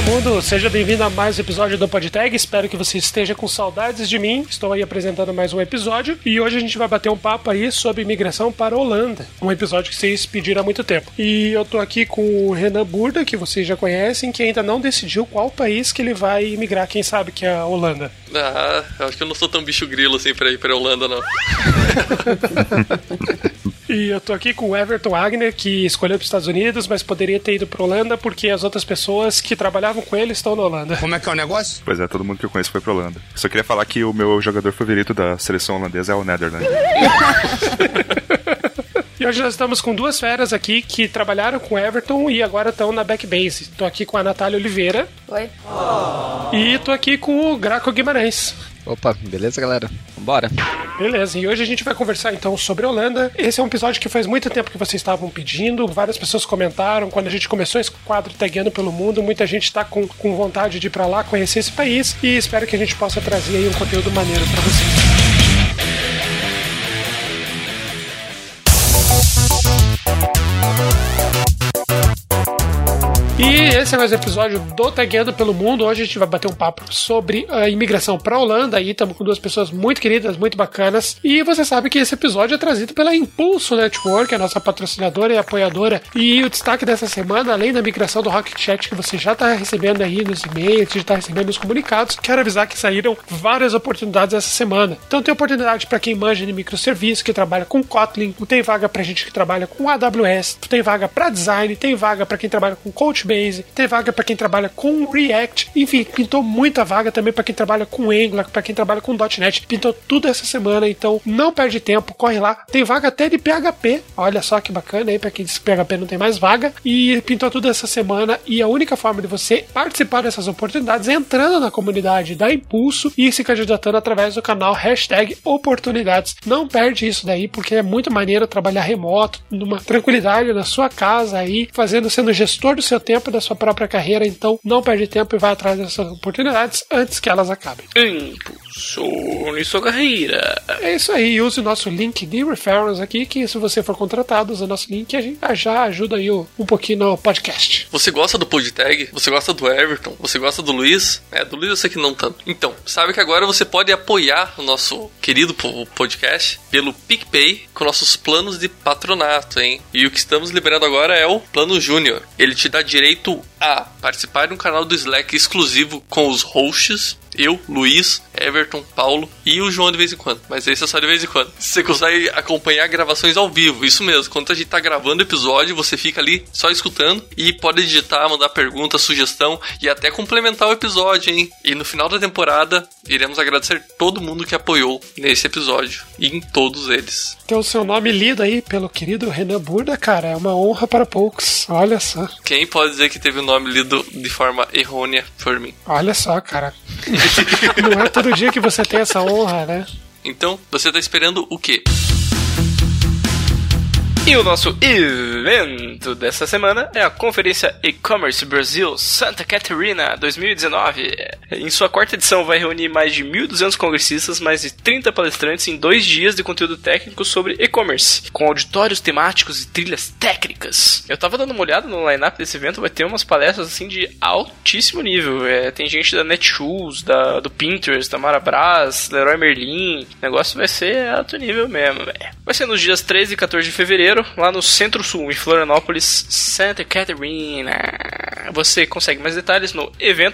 mundo, seja bem-vindo a mais um episódio do PodTag. Espero que você esteja com saudades de mim. Estou aí apresentando mais um episódio e hoje a gente vai bater um papo aí sobre migração para a Holanda. Um episódio que vocês pediram há muito tempo. E eu tô aqui com o Renan Burda, que vocês já conhecem, que ainda não decidiu qual país que ele vai migrar. Quem sabe que é a Holanda. Ah, acho que eu não sou tão bicho grilo assim pra ir pra Holanda, não. E eu tô aqui com o Everton Wagner, que escolheu para os Estados Unidos, mas poderia ter ido para Holanda porque as outras pessoas que trabalhavam com ele estão na Holanda. Como é que é o negócio? Pois é, todo mundo que eu conheço foi pra Holanda. Só queria falar que o meu jogador favorito da seleção holandesa é o Netherlands. E hoje nós estamos com duas feras aqui que trabalharam com o Everton e agora estão na Backbase. Tô aqui com a Natália Oliveira. Oi. E tô aqui com o Graco Guimarães. Opa, beleza, galera? Vambora. Beleza, e hoje a gente vai conversar então sobre a Holanda. Esse é um episódio que faz muito tempo que vocês estavam pedindo, várias pessoas comentaram. Quando a gente começou esse quadro Tagueando pelo Mundo, muita gente está com vontade de ir pra lá, conhecer esse país, e espero que a gente possa trazer aí um conteúdo maneiro pra vocês. E esse é mais um episódio do Tagueando pelo Mundo. Hoje a gente vai bater um papo sobre a imigração para a Holanda. Aí estamos com duas pessoas muito queridas, muito bacanas. E você sabe que esse episódio é trazido pela Impulso Network, a nossa patrocinadora e apoiadora. E o destaque dessa semana, além da migração do Rocket Chat que você já está recebendo aí nos e-mails, já está recebendo nos comunicados, quero avisar que saíram várias oportunidades essa semana. Então tem oportunidade para quem manja de microserviço, que trabalha com Kotlin, tem vaga para gente que trabalha com AWS, tem vaga para design, tem vaga para quem trabalha com Couchbase, tem vaga para quem trabalha com React, enfim, pintou muita vaga também para quem trabalha com Angular, para quem trabalha com .NET, pintou tudo essa semana, então não perde tempo, corre lá, tem vaga até de PHP, olha só que bacana aí para quem diz que PHP não tem mais vaga, e pintou tudo essa semana, e a única forma de você participar dessas oportunidades é entrando na comunidade da Impulso e se candidatando através do canal #Oportunidades. Não perde isso daí, porque é muito maneiro trabalhar remoto, numa tranquilidade na sua casa aí, sendo gestor do seu tempo, da sua própria carreira, então não perde tempo e vai atrás dessas oportunidades antes que elas acabem. Impulsione sua carreira. É isso aí, use o nosso link de referrals aqui, que se você for contratado, usa o nosso link e a gente já ajuda aí um pouquinho no podcast. Você gosta do PodTag? Você gosta do Everton? Você gosta do Luiz? Do Luiz eu sei que não tanto. Então, sabe que agora você pode apoiar o nosso querido podcast pelo PicPay com nossos planos de patronato, hein? E o que estamos liberando agora é o Plano Júnior. Ele te dá direito a participar de um canal do Slack exclusivo com os hosts, eu, Luiz, Everton, Paulo e o João de vez em quando. Mas esse é só de vez em quando. Você consegue acompanhar gravações ao vivo, isso mesmo. Quando a gente tá gravando o episódio, você fica ali só escutando e pode digitar, mandar pergunta, sugestão e até complementar o episódio, hein? E no final da temporada, iremos agradecer todo mundo que apoiou nesse episódio e em todos eles. Ter o seu nome lido aí pelo querido Renan Burda, cara, é uma honra para poucos. Olha só. Quem pode dizer que teve o nome lido de forma errônea por mim? Olha só, cara. Não é todo dia que você tem essa honra, né? Então, você tá esperando o quê? E o nosso evento dessa semana é a Conferência E-Commerce Brasil Santa Catarina 2019. Em sua quarta edição vai reunir mais de 1.200 congressistas, mais de 30 palestrantes em 2 dias de conteúdo técnico sobre e-commerce, com auditórios temáticos e trilhas técnicas. Eu tava dando uma olhada no line-up desse evento, vai ter umas palestras assim de altíssimo nível. Tem gente da Netshoes, do Pinterest, da Marabras, Leroy Merlin. O negócio vai ser alto nível mesmo, velho. Vai ser nos dias 13 e 14 de fevereiro, lá no Centro-Sul, em Florianópolis, Santa Catarina. Você consegue mais detalhes no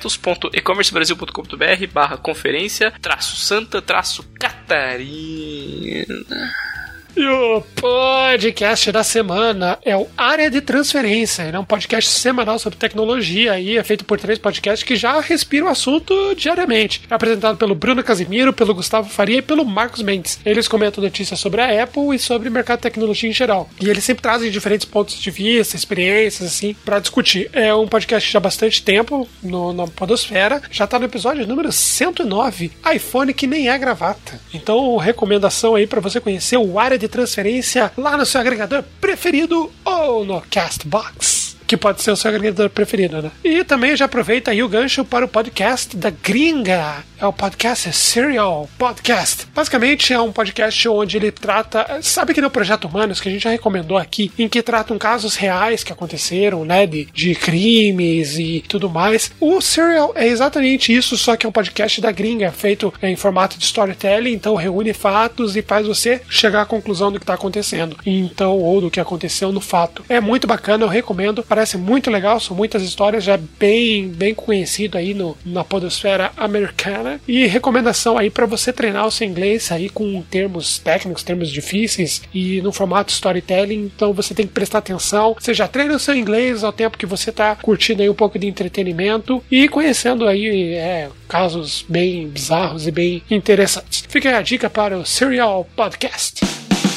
eventos.ecommercebrasil.com.br/conferência-Santa-Catarina. E o podcast da semana é o Área de Transferência. Ele é um podcast semanal sobre tecnologia e é feito por 3 podcasts que já respiram o assunto diariamente. É apresentado pelo Bruno Casimiro, pelo Gustavo Faria e pelo Marcos Mendes. Eles comentam notícias sobre a Apple e sobre o mercado de tecnologia em geral. E eles sempre trazem diferentes pontos de vista, experiências, assim, pra discutir. É um podcast já há bastante tempo na podosfera. Já tá no episódio número 109, iPhone que nem é gravata. Então, recomendação aí pra você conhecer o Área de Transferência lá no seu agregador preferido ou no Castbox. que pode ser o seu agregador preferido, né? E também já aproveita aí o gancho para o podcast da Gringa. É o podcast Serial Podcast. Basicamente é um podcast onde ele trata... Sabe que no Projeto Humanos, que a gente já recomendou aqui, em que tratam casos reais que aconteceram, né? De crimes e tudo mais. O Serial é exatamente isso, só que é um podcast da Gringa, feito em formato de storytelling, então reúne fatos e faz você chegar à conclusão do que está acontecendo. Então, ou do que aconteceu no fato. É muito bacana, eu recomendo, parece muito legal, são muitas histórias, já bem conhecido aí na podosfera americana, e recomendação aí para você treinar o seu inglês aí com termos técnicos, termos difíceis e no formato storytelling, então você tem que prestar atenção, você já treina o seu inglês ao tempo que você tá curtindo aí um pouco de entretenimento e conhecendo aí casos bem bizarros e bem interessantes. Fica aí a dica para o Serial Podcast.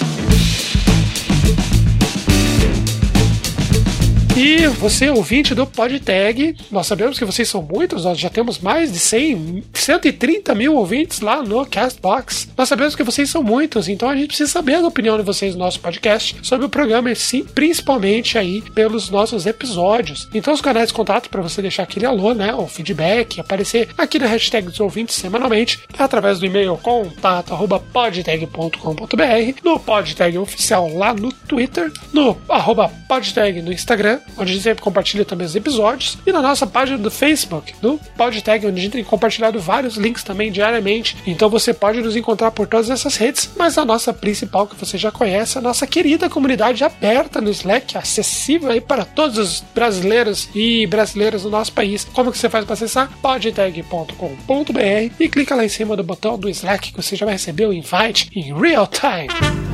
E você, ouvinte do PodTag, nós sabemos que vocês são muitos, nós já temos mais de 130 mil ouvintes lá no Castbox. Nós sabemos que vocês são muitos, então a gente precisa saber a opinião de vocês no nosso podcast sobre o programa, sim, principalmente aí pelos nossos episódios. Então os canais de contato para você deixar aquele alô, né, o feedback, aparecer aqui na hashtag dos ouvintes semanalmente, através do e-mail contato@podtag.com.br, no PodTag oficial lá no Twitter, no @podtag no Instagram, onde a gente sempre compartilha também os episódios, e na nossa página do Facebook, do PodTag, onde a gente tem compartilhado vários links também diariamente. Então você pode nos encontrar por todas essas redes, mas a nossa principal, que você já conhece, a nossa querida comunidade aberta no Slack, acessível aí para todos os brasileiros e brasileiras do nosso país. Como que você faz para acessar? podtag.com.br e clica lá em cima do botão do Slack que você já vai receber o invite em real time.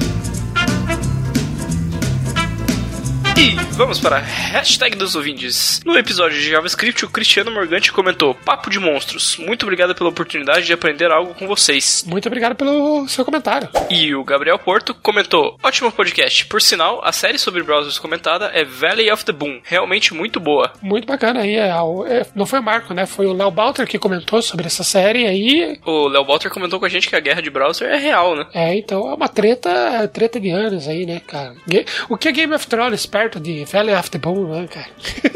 E vamos para a hashtag dos ouvintes. No episódio de JavaScript, o Cristiano Morganti comentou: Papo de monstros, muito obrigado pela oportunidade de aprender algo com vocês. Muito obrigado pelo seu comentário. E o Gabriel Porto comentou: ótimo podcast, por sinal, a série sobre browsers comentada é Valley of the Boom, realmente muito boa. Muito bacana aí, não foi o Marco, né? Foi o Léo Balter que comentou sobre essa série aí. O Léo Balter comentou com a gente que a guerra de browser é real, né? Então é uma treta de anos aí, né, cara? O que é Game of Thrones perto de Valley of the Boom, né, cara?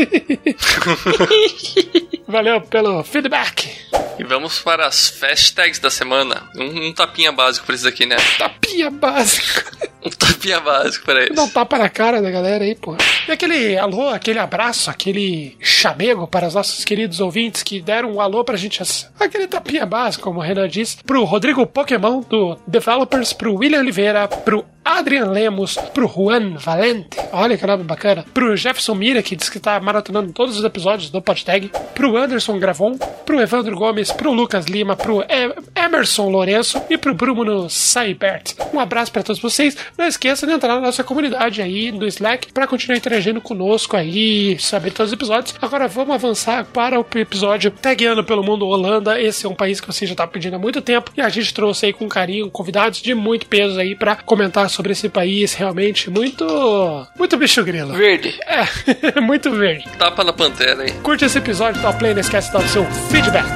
Valeu pelo feedback. E vamos para as hashtags da semana. Um tapinha básico pra isso aqui, né? Tapinha básico. Um tapinha básico pra isso. Dá um tapa na cara da galera aí, pô. E aquele alô, aquele abraço, aquele chamego para os nossos queridos ouvintes que deram um alô pra gente. Aquele tapinha básico, como o Renan disse. Pro Rodrigo Pokémon, do Developers, pro William Oliveira, pro Adrian Lemos, pro Juan Valente, olha que nome bacana, pro Jefferson Mira, que diz que tá maratonando todos os episódios do PodTag, pro Anderson Gravon, pro Evandro Gomes, pro Lucas Lima, pro Emerson Lourenço e pro Bruno Saibert. Um abraço pra todos vocês. Não esqueça de entrar na nossa comunidade aí do Slack pra continuar interagindo conosco aí, saber todos os episódios. Agora vamos avançar para o episódio Tagueando pelo Mundo Holanda. Esse é um país que você já tá pedindo há muito tempo e a gente trouxe aí com carinho convidados de muito peso aí pra comentar sobre esse país, realmente muito bicho grilo. Verde. Muito verde. Tapa na pantera aí. Curte esse episódio, dá o play, não esquece de dar o seu feedback.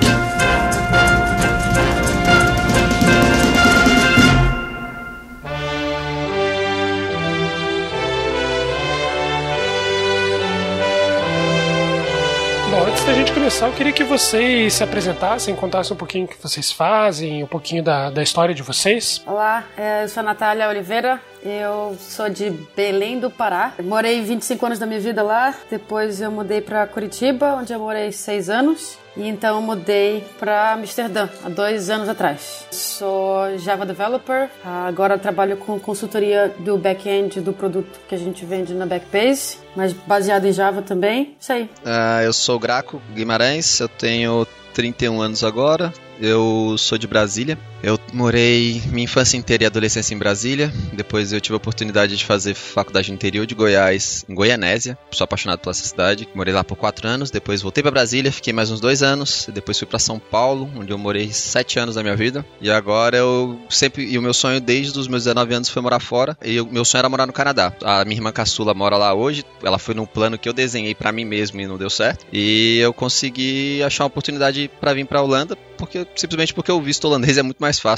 Bom, antes da gente começar, eu queria que vocês se apresentassem, contassem um pouquinho o que vocês fazem, um pouquinho da história de vocês. Olá, eu sou a Natália Oliveira, eu sou de Belém do Pará. Morei 25 anos da minha vida lá, depois eu mudei para Curitiba, onde eu morei 6 anos. E então eu mudei para Amsterdã, há 2 anos atrás. Sou Java Developer, agora trabalho com consultoria do back-end do produto que a gente vende na Backbase, mas baseado em Java também, isso aí. Eu sou o Graco Guimarães, eu tenho 31 anos agora, eu sou de Brasília. Eu morei minha infância inteira e adolescência em Brasília. Depois eu tive a oportunidade de fazer faculdade no interior de Goiás, em Goianésia. Sou apaixonado pela essa cidade. Morei lá por 4 anos. Depois voltei pra Brasília, fiquei mais uns 2 anos. Depois fui pra São Paulo, onde eu morei 7 anos da minha vida. E agora e o meu sonho desde os meus 19 anos foi morar fora. E o meu sonho era morar no Canadá. A minha irmã caçula mora lá hoje. Ela foi num plano que eu desenhei pra mim mesmo e não deu certo. E eu consegui achar uma oportunidade pra vir pra Holanda, simplesmente porque o visto holandês é muito mais fácil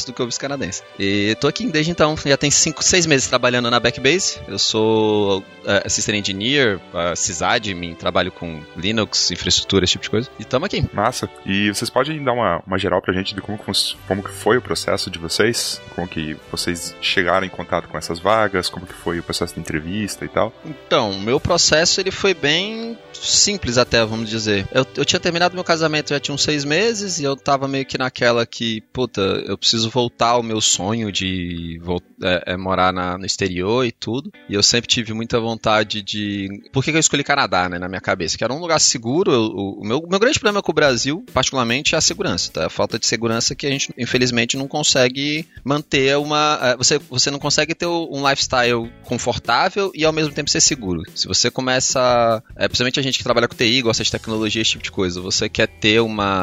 fácil do que o Office canadense. E tô aqui desde então, já tem 6 meses trabalhando na Backbase. Eu sou System Engineer, sysadmin, trabalho com Linux, infraestrutura, esse tipo de coisa. E tamo aqui. Massa. E vocês podem dar uma geral pra gente de como que foi o processo de vocês? Como que vocês chegaram em contato com essas vagas? Como que foi o processo de entrevista e tal? Então, o meu processo ele foi bem simples até, vamos dizer. Eu tinha terminado meu casamento já tinha uns 6 meses e eu tava meio que naquela que, puta, eu preciso voltar ao meu sonho de morar no exterior e tudo. E eu sempre tive muita vontade de... Por que eu escolhi Canadá, né, na minha cabeça? Que era um lugar seguro. O meu grande problema com o Brasil, particularmente, é a segurança, tá? A falta de segurança que a gente, infelizmente, não consegue manter uma... Você não consegue ter um lifestyle confortável e, ao mesmo tempo, ser seguro. Se você começa... principalmente a gente que trabalha com TI, gosta de tecnologia, esse tipo de coisa, você quer ter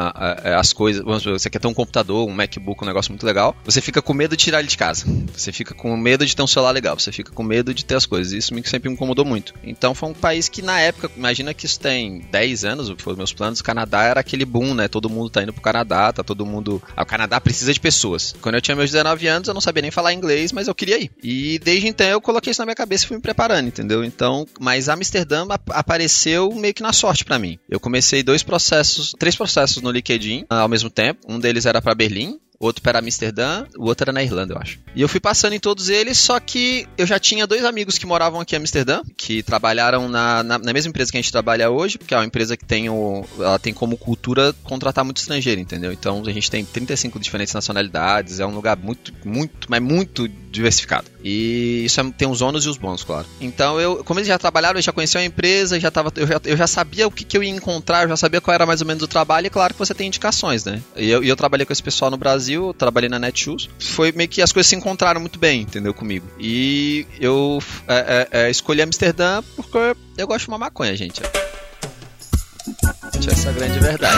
as coisas... Vamos dizer, você quer ter um computador, um MacBook, um negócio muito legal, você fica com medo de tirar ele de casa. Você fica com medo de ter um celular legal. Você fica com medo de ter as coisas. Isso sempre me incomodou muito. Então, foi um país que, na época, imagina que isso tem 10 anos, foram meus planos, o Canadá era aquele boom, né? Todo mundo tá indo pro Canadá, tá todo mundo... O Canadá precisa de pessoas. Quando eu tinha meus 19 anos, eu não sabia nem falar inglês, mas eu queria ir. E desde então, eu coloquei isso na minha cabeça e fui me preparando, entendeu? Então, mas Amsterdã apareceu meio que na sorte pra mim. Eu comecei 3 processos no LinkedIn ao mesmo tempo. Um deles era pra Berlim, outro para Amsterdã, o outro era na Irlanda, eu acho. E eu fui passando em todos eles, só que eu já tinha 2 amigos que moravam aqui em Amsterdã, que trabalharam na mesma empresa que a gente trabalha hoje, porque é uma empresa que ela tem como cultura contratar muito estrangeiro, entendeu? Então a gente tem 35 diferentes nacionalidades, é um lugar muito, muito, mas muito diversificado. E isso tem os ônus e os bônus, claro. Então, como eles já trabalharam, eu já conhecia a empresa, eu já sabia o que eu ia encontrar, eu já sabia qual era mais ou menos o trabalho, e claro que você tem indicações, né? E eu trabalhei com esse pessoal no Brasil, eu trabalhei na Netshoes, foi meio que as coisas se encontraram muito bem, entendeu, comigo. E eu escolhi Amsterdã porque eu gosto de fumar maconha, gente. Essa é a grande verdade.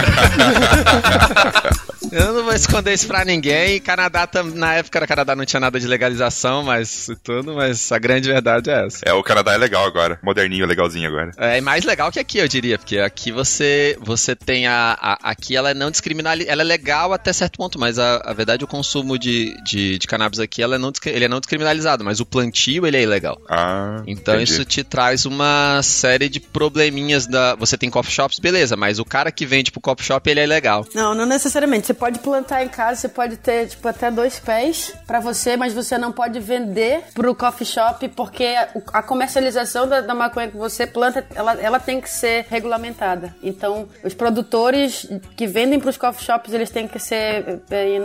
Eu não vou esconder isso pra ninguém. Canadá, na época, o Canadá não tinha nada de legalização, mas a grande verdade é essa. O Canadá é legal agora. Moderninho, legalzinho agora. É mais legal que aqui, eu diria, porque aqui você tem aqui ela não discriminaliza, ela é legal até certo ponto, mas a verdade, o consumo de cannabis aqui, ele é não descriminalizado, mas o plantio, ele é ilegal. Então entendi. Isso te traz uma série de probleminhas você tem coffee shops, beleza, mas o cara que vende pro coffee shop, ele é ilegal. Não necessariamente. Você pode plantar em casa, você pode ter, até 2 pés pra você, mas você não pode vender pro coffee shop, porque a comercialização da maconha que você planta, ela tem que ser regulamentada. Então, os produtores que vendem pros coffee shops, eles têm que ser,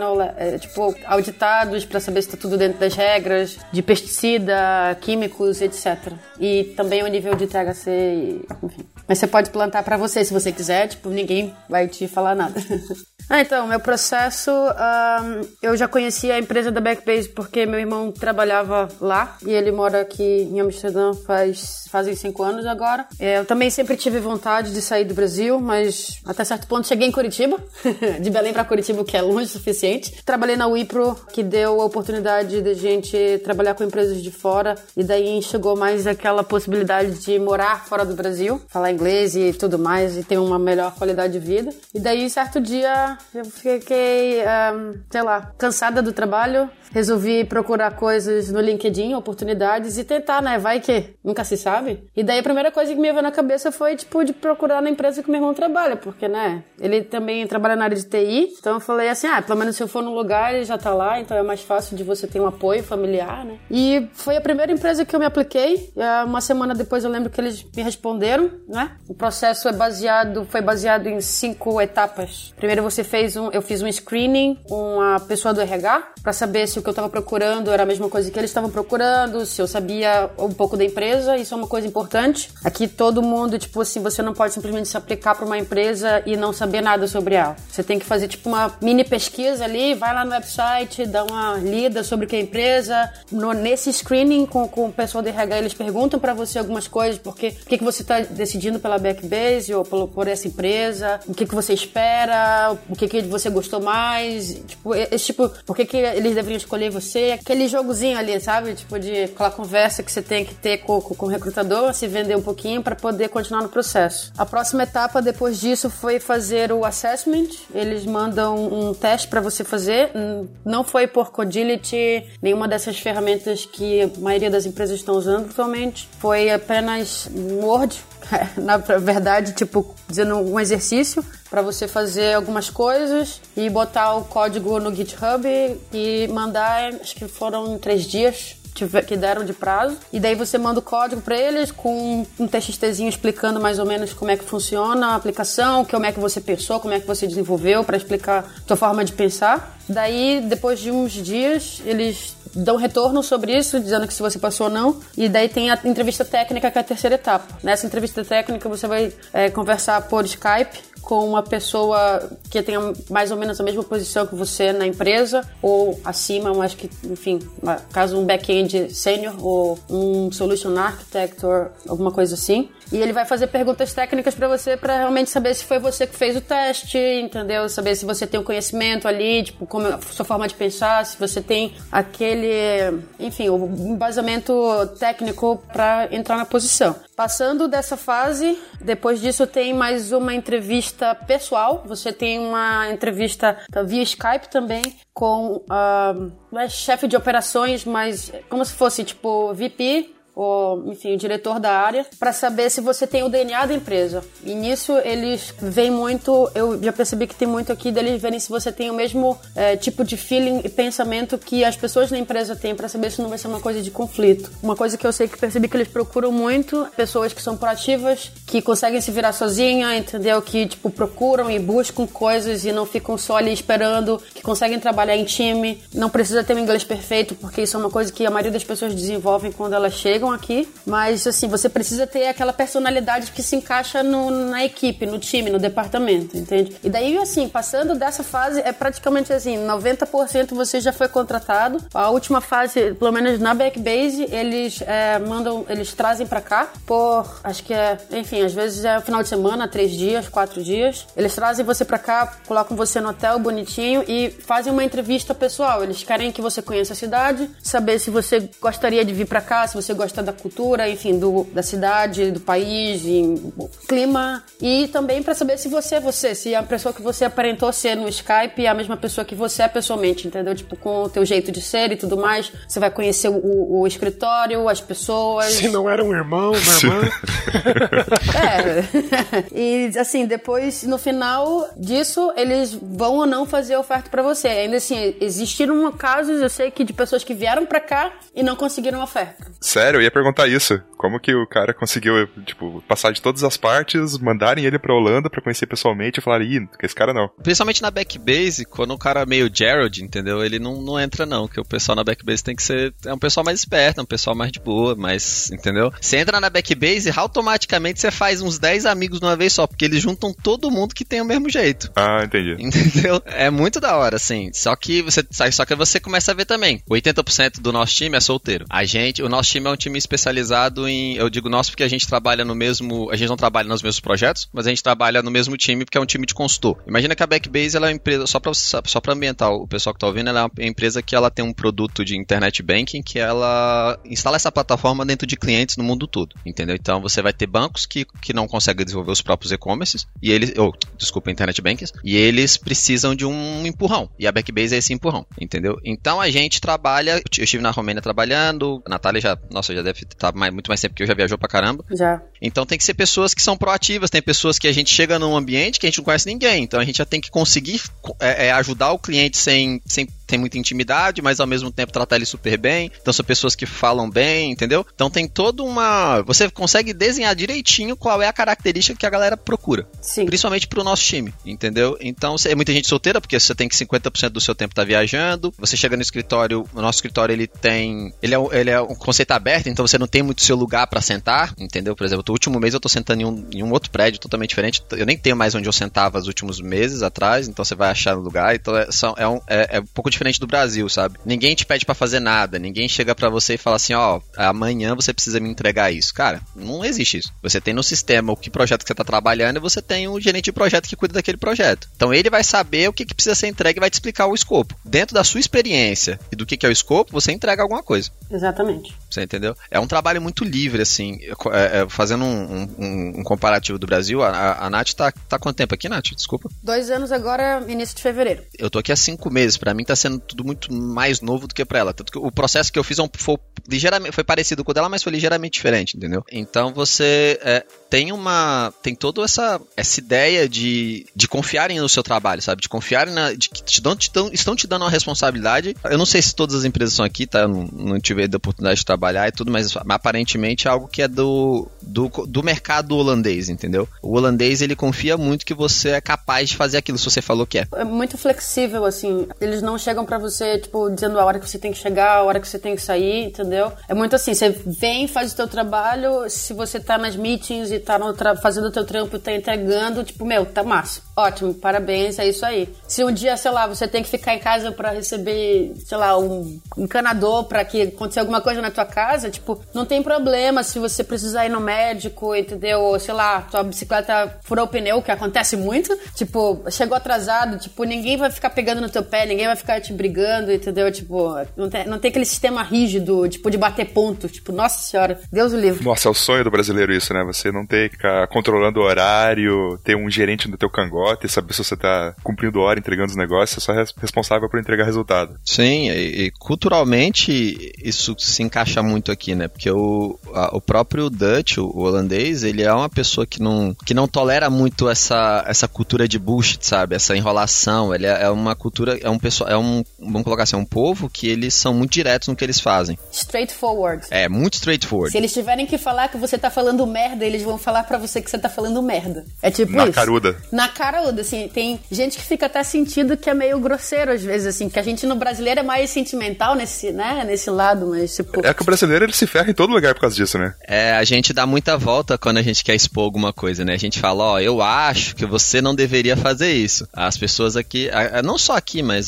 auditados pra saber se tá tudo dentro das regras de pesticida, químicos, etc. E também o nível de THC, enfim. Mas você pode plantar pra você, se você quiser, ninguém vai te falar nada. Então, meu processo, eu já conhecia a empresa da Backbase porque meu irmão trabalhava lá e ele mora aqui em Amsterdã fazem 5 anos agora. Eu também sempre tive vontade de sair do Brasil, mas até certo ponto cheguei em Curitiba, de Belém pra Curitiba, o que é longe o suficiente. Trabalhei na Wipro, que deu a oportunidade de gente trabalhar com empresas de fora, e daí chegou mais aquela possibilidade de morar fora do Brasil, falar inglês e tudo mais, e ter uma melhor qualidade de vida. E daí, certo dia, eu fiquei, cansada do trabalho, resolvi procurar coisas no LinkedIn, oportunidades, e tentar, né? Vai que nunca se sabe. E daí a primeira coisa que me veio na cabeça foi, de procurar na empresa que meu irmão trabalha, porque, né, ele também trabalha na área de TI, então eu falei assim, pelo menos se eu for num lugar, ele já tá lá, então é mais fácil de você ter um apoio familiar, né? E foi a primeira empresa que eu me apliquei, uma semana depois eu lembro que eles me responderam, né? O processo foi baseado em 5 etapas. Primeiro eu fiz um screening com a pessoa do RH, pra saber se o que eu tava procurando era a mesma coisa que eles estavam procurando, se eu sabia um pouco da empresa. Isso é uma coisa importante. Aqui todo mundo, você não pode simplesmente se aplicar pra uma empresa e não saber nada sobre ela. Você tem que fazer, uma mini pesquisa ali, vai lá no website, dá uma lida sobre o que é a empresa. Nesse screening com o pessoal do RH, eles perguntam pra você algumas coisas, por que você tá decidindo pela Backbase ou por essa empresa, o que você espera, o que você gostou mais, tipo, esse tipo, por que eles deveriam escolher você, aquele jogozinho ali, sabe? Tipo, de aquela conversa que você tem que ter com o recrutador, se vender um pouquinho para poder continuar no processo. A próxima etapa depois disso foi fazer o assessment. Eles mandam um teste para você fazer. Não foi por Codility, nenhuma dessas ferramentas que a maioria das empresas estão usando atualmente. Foi apenas Word, na verdade, tipo, dizendo um exercício para você fazer algumas coisas e botar o código no GitHub e mandar, acho que foram 3 dias que deram de prazo, e daí você manda o código para eles com um TXTzinho explicando mais ou menos como é que funciona a aplicação, como é que você pensou, como é que você desenvolveu, para explicar a sua forma de pensar. Daí, depois de uns dias, eles dão retorno sobre isso, dizendo que se você passou ou não, e daí tem a entrevista técnica, que é a terceira etapa. Nessa entrevista técnica você vai conversar por Skype com uma pessoa que tenha mais ou menos a mesma posição que você na empresa, ou acima, eu acho que, enfim, caso um back-end sênior ou um solution architect ou alguma coisa assim. E ele vai fazer perguntas técnicas para você para realmente saber se foi você que fez o teste, entendeu? Saber se você tem o conhecimento ali, tipo, como a sua forma de pensar, se você tem aquele, enfim, o embasamento técnico para entrar na posição. Passando dessa fase, depois disso tem mais uma entrevista pessoal. Você tem uma entrevista via Skype também com chefe de operações, mas como se fosse tipo VP, ou, enfim, o diretor da área, para saber se você tem o DNA da empresa. E nisso eles veem muito, eu já percebi que tem muito aqui deles verem se você tem o mesmo tipo de feeling e pensamento que as pessoas na empresa têm, para saber se não vai ser uma coisa de conflito. Uma coisa que eu sei que percebi que eles procuram muito, pessoas que são proativas, que conseguem se virar sozinha, entendeu? Que, tipo, procuram e buscam coisas e não ficam só ali esperando, que conseguem trabalhar em time. Não precisa ter um inglês perfeito, porque isso é uma coisa que a maioria das pessoas desenvolvem quando elas chegam aqui, mas assim, você precisa ter aquela personalidade que se encaixa na equipe, no time, no departamento, entende? E daí, assim, passando dessa fase, é praticamente assim, 90% você já foi contratado. A última fase, pelo menos na Backbase, eles eles trazem pra cá por, acho que enfim, às vezes é final de semana, 3 dias, 4 dias. Eles trazem você pra cá, colocam você no hotel bonitinho e fazem uma entrevista pessoal. Eles querem que você conheça a cidade, saber se você gostaria de vir pra cá, se você gosta da cultura, enfim, da cidade, do país, clima, e também para saber se você é você, se a pessoa que você aparentou ser no Skype é a mesma pessoa que você é pessoalmente, entendeu? Tipo, com o teu jeito de ser e tudo mais, você vai conhecer o escritório, as pessoas. Se não era um irmão, uma irmã. E assim, depois, no final disso, eles vão ou não fazer oferta para você. Ainda assim, existiram casos, eu sei que de pessoas que vieram para cá e não conseguiram oferta. Sério, eu ia perguntar isso. Como que o cara conseguiu, tipo, passar de todas as partes, mandarem ele pra Holanda pra conhecer pessoalmente e falar, que esse cara não. Principalmente na Backbase, quando o cara é meio Gerald, entendeu? Ele não entra não, porque o pessoal na Backbase tem que ser, é um pessoal mais esperto, um pessoal mais de boa, mas, entendeu? Você entra na Backbase e automaticamente você faz uns 10 amigos de uma vez só, porque eles juntam todo mundo que tem o mesmo jeito. Ah, entendi. Entendeu? É muito da hora, assim. Só que você começa a ver também. 80% do nosso time é solteiro. O nosso time é um time especializado em, eu digo nosso porque a gente trabalha no mesmo, a gente não trabalha nos mesmos projetos, mas a gente trabalha no mesmo time porque é um time de consultor. Imagina que a Backbase, ela é uma empresa, só pra ambientar o pessoal que tá ouvindo, ela é uma empresa que ela tem um produto de internet banking que ela instala essa plataforma dentro de clientes no mundo todo, entendeu? Então você vai ter bancos que não conseguem desenvolver os próprios e-commerces, e eles, internet bankers, e eles precisam de um empurrão, e a Backbase é esse empurrão, entendeu? Então a gente trabalha, eu estive na Romênia trabalhando, a Natália já deve estar muito mais tempo que eu, já viajou pra caramba. Já. Então tem que ser pessoas que são proativas, tem pessoas que a gente chega num ambiente que a gente não conhece ninguém, então a gente já tem que conseguir ajudar o cliente sem ter muita intimidade, mas ao mesmo tempo tratar ele super bem, então são pessoas que falam bem, entendeu? Então tem toda você consegue desenhar direitinho qual é a característica que a galera procura. Sim. Principalmente pro nosso time, entendeu? Então é muita gente solteira, porque você tem que 50% do seu tempo tá viajando, você chega no escritório, o nosso escritório ele é um conceito aberto, então você não tem muito seu lugar pra sentar, entendeu? Por exemplo, no último mês eu tô sentando em um outro prédio totalmente diferente, eu nem tenho mais onde eu sentava os últimos meses atrás, então você vai achar no lugar, então é um pouco diferente diferente do Brasil, sabe? Ninguém te pede pra fazer nada, ninguém chega pra você e fala assim, ó, amanhã você precisa me entregar isso. Cara, não existe isso. Você tem no sistema o que projeto que você tá trabalhando e você tem um gerente de projeto que cuida daquele projeto. Então ele vai saber o que precisa ser entregue e vai te explicar o escopo. Dentro da sua experiência e do que é o escopo, você entrega alguma coisa. Exatamente. Você entendeu? É um trabalho muito livre, assim. Fazendo um comparativo do Brasil, a Nath tá quanto tempo aqui, Nath? Desculpa. 2 anos agora, início de fevereiro. Eu tô aqui há 5 meses. Pra mim tá sendo tudo muito mais novo do que pra ela. Tanto que o processo que eu fiz foi parecido com o dela, mas foi ligeiramente diferente, entendeu? Então você tem toda essa ideia de confiarem no seu trabalho, sabe? De confiarem de que estão te dando uma responsabilidade. Eu não sei se todas as empresas são aqui, tá? Eu não tive a oportunidade de trabalhar e tudo, mas aparentemente é algo que é do mercado holandês, entendeu? O holandês, ele confia muito que você é capaz de fazer aquilo, se você falou que é. É muito flexível, assim. Eles não chegam pra você, tipo, dizendo a hora que você tem que chegar, a hora que você tem que sair, entendeu? É muito assim, você vem, faz o teu trabalho, se você tá nas meetings e tá fazendo o teu trampo e tá entregando, tipo, tá massa. Ótimo, parabéns, é isso aí. Se um dia, sei lá, você tem que ficar em casa pra receber, sei lá, um encanador pra que aconteça alguma coisa na tua casa, tipo, não tem problema se você precisar ir no médico, entendeu? Ou, sei lá, tua bicicleta furou o pneu, que acontece muito, tipo, chegou atrasado, tipo, ninguém vai ficar pegando no teu pé, ninguém vai ficar te brigando, entendeu? Tipo, não tem aquele sistema rígido, tipo, de bater ponto, tipo, nossa senhora, Deus o livre. Nossa, é o sonho do brasileiro isso, né? Você não ter que ficar controlando o horário, ter um gerente no teu cangote, saber se você tá cumprindo hora, entregando os negócios, você é só responsável por entregar resultado. Sim, e culturalmente isso se encaixa muito aqui, né? Porque o próprio Dutch, o holandês, ele é uma pessoa que não tolera muito essa cultura de bullshit, sabe? Essa enrolação. Ele é uma cultura, vamos colocar assim, um povo que eles são muito diretos no que eles fazem. Straightforward. É, muito straightforward. Se eles tiverem que falar que você tá falando merda, eles vão falar pra você que você tá falando merda. É tipo na isso. Caruda. Na caruda, assim. Tem gente que fica até sentindo que é meio grosseiro às vezes, assim, que a gente no brasileiro é mais sentimental nesse lado, mas tipo... É que o brasileiro, ele se ferra em todo lugar por causa disso, né? É, a gente dá muita volta quando a gente quer expor alguma coisa, né? A gente fala, eu acho que você não deveria fazer isso. As pessoas aqui, não só aqui, mas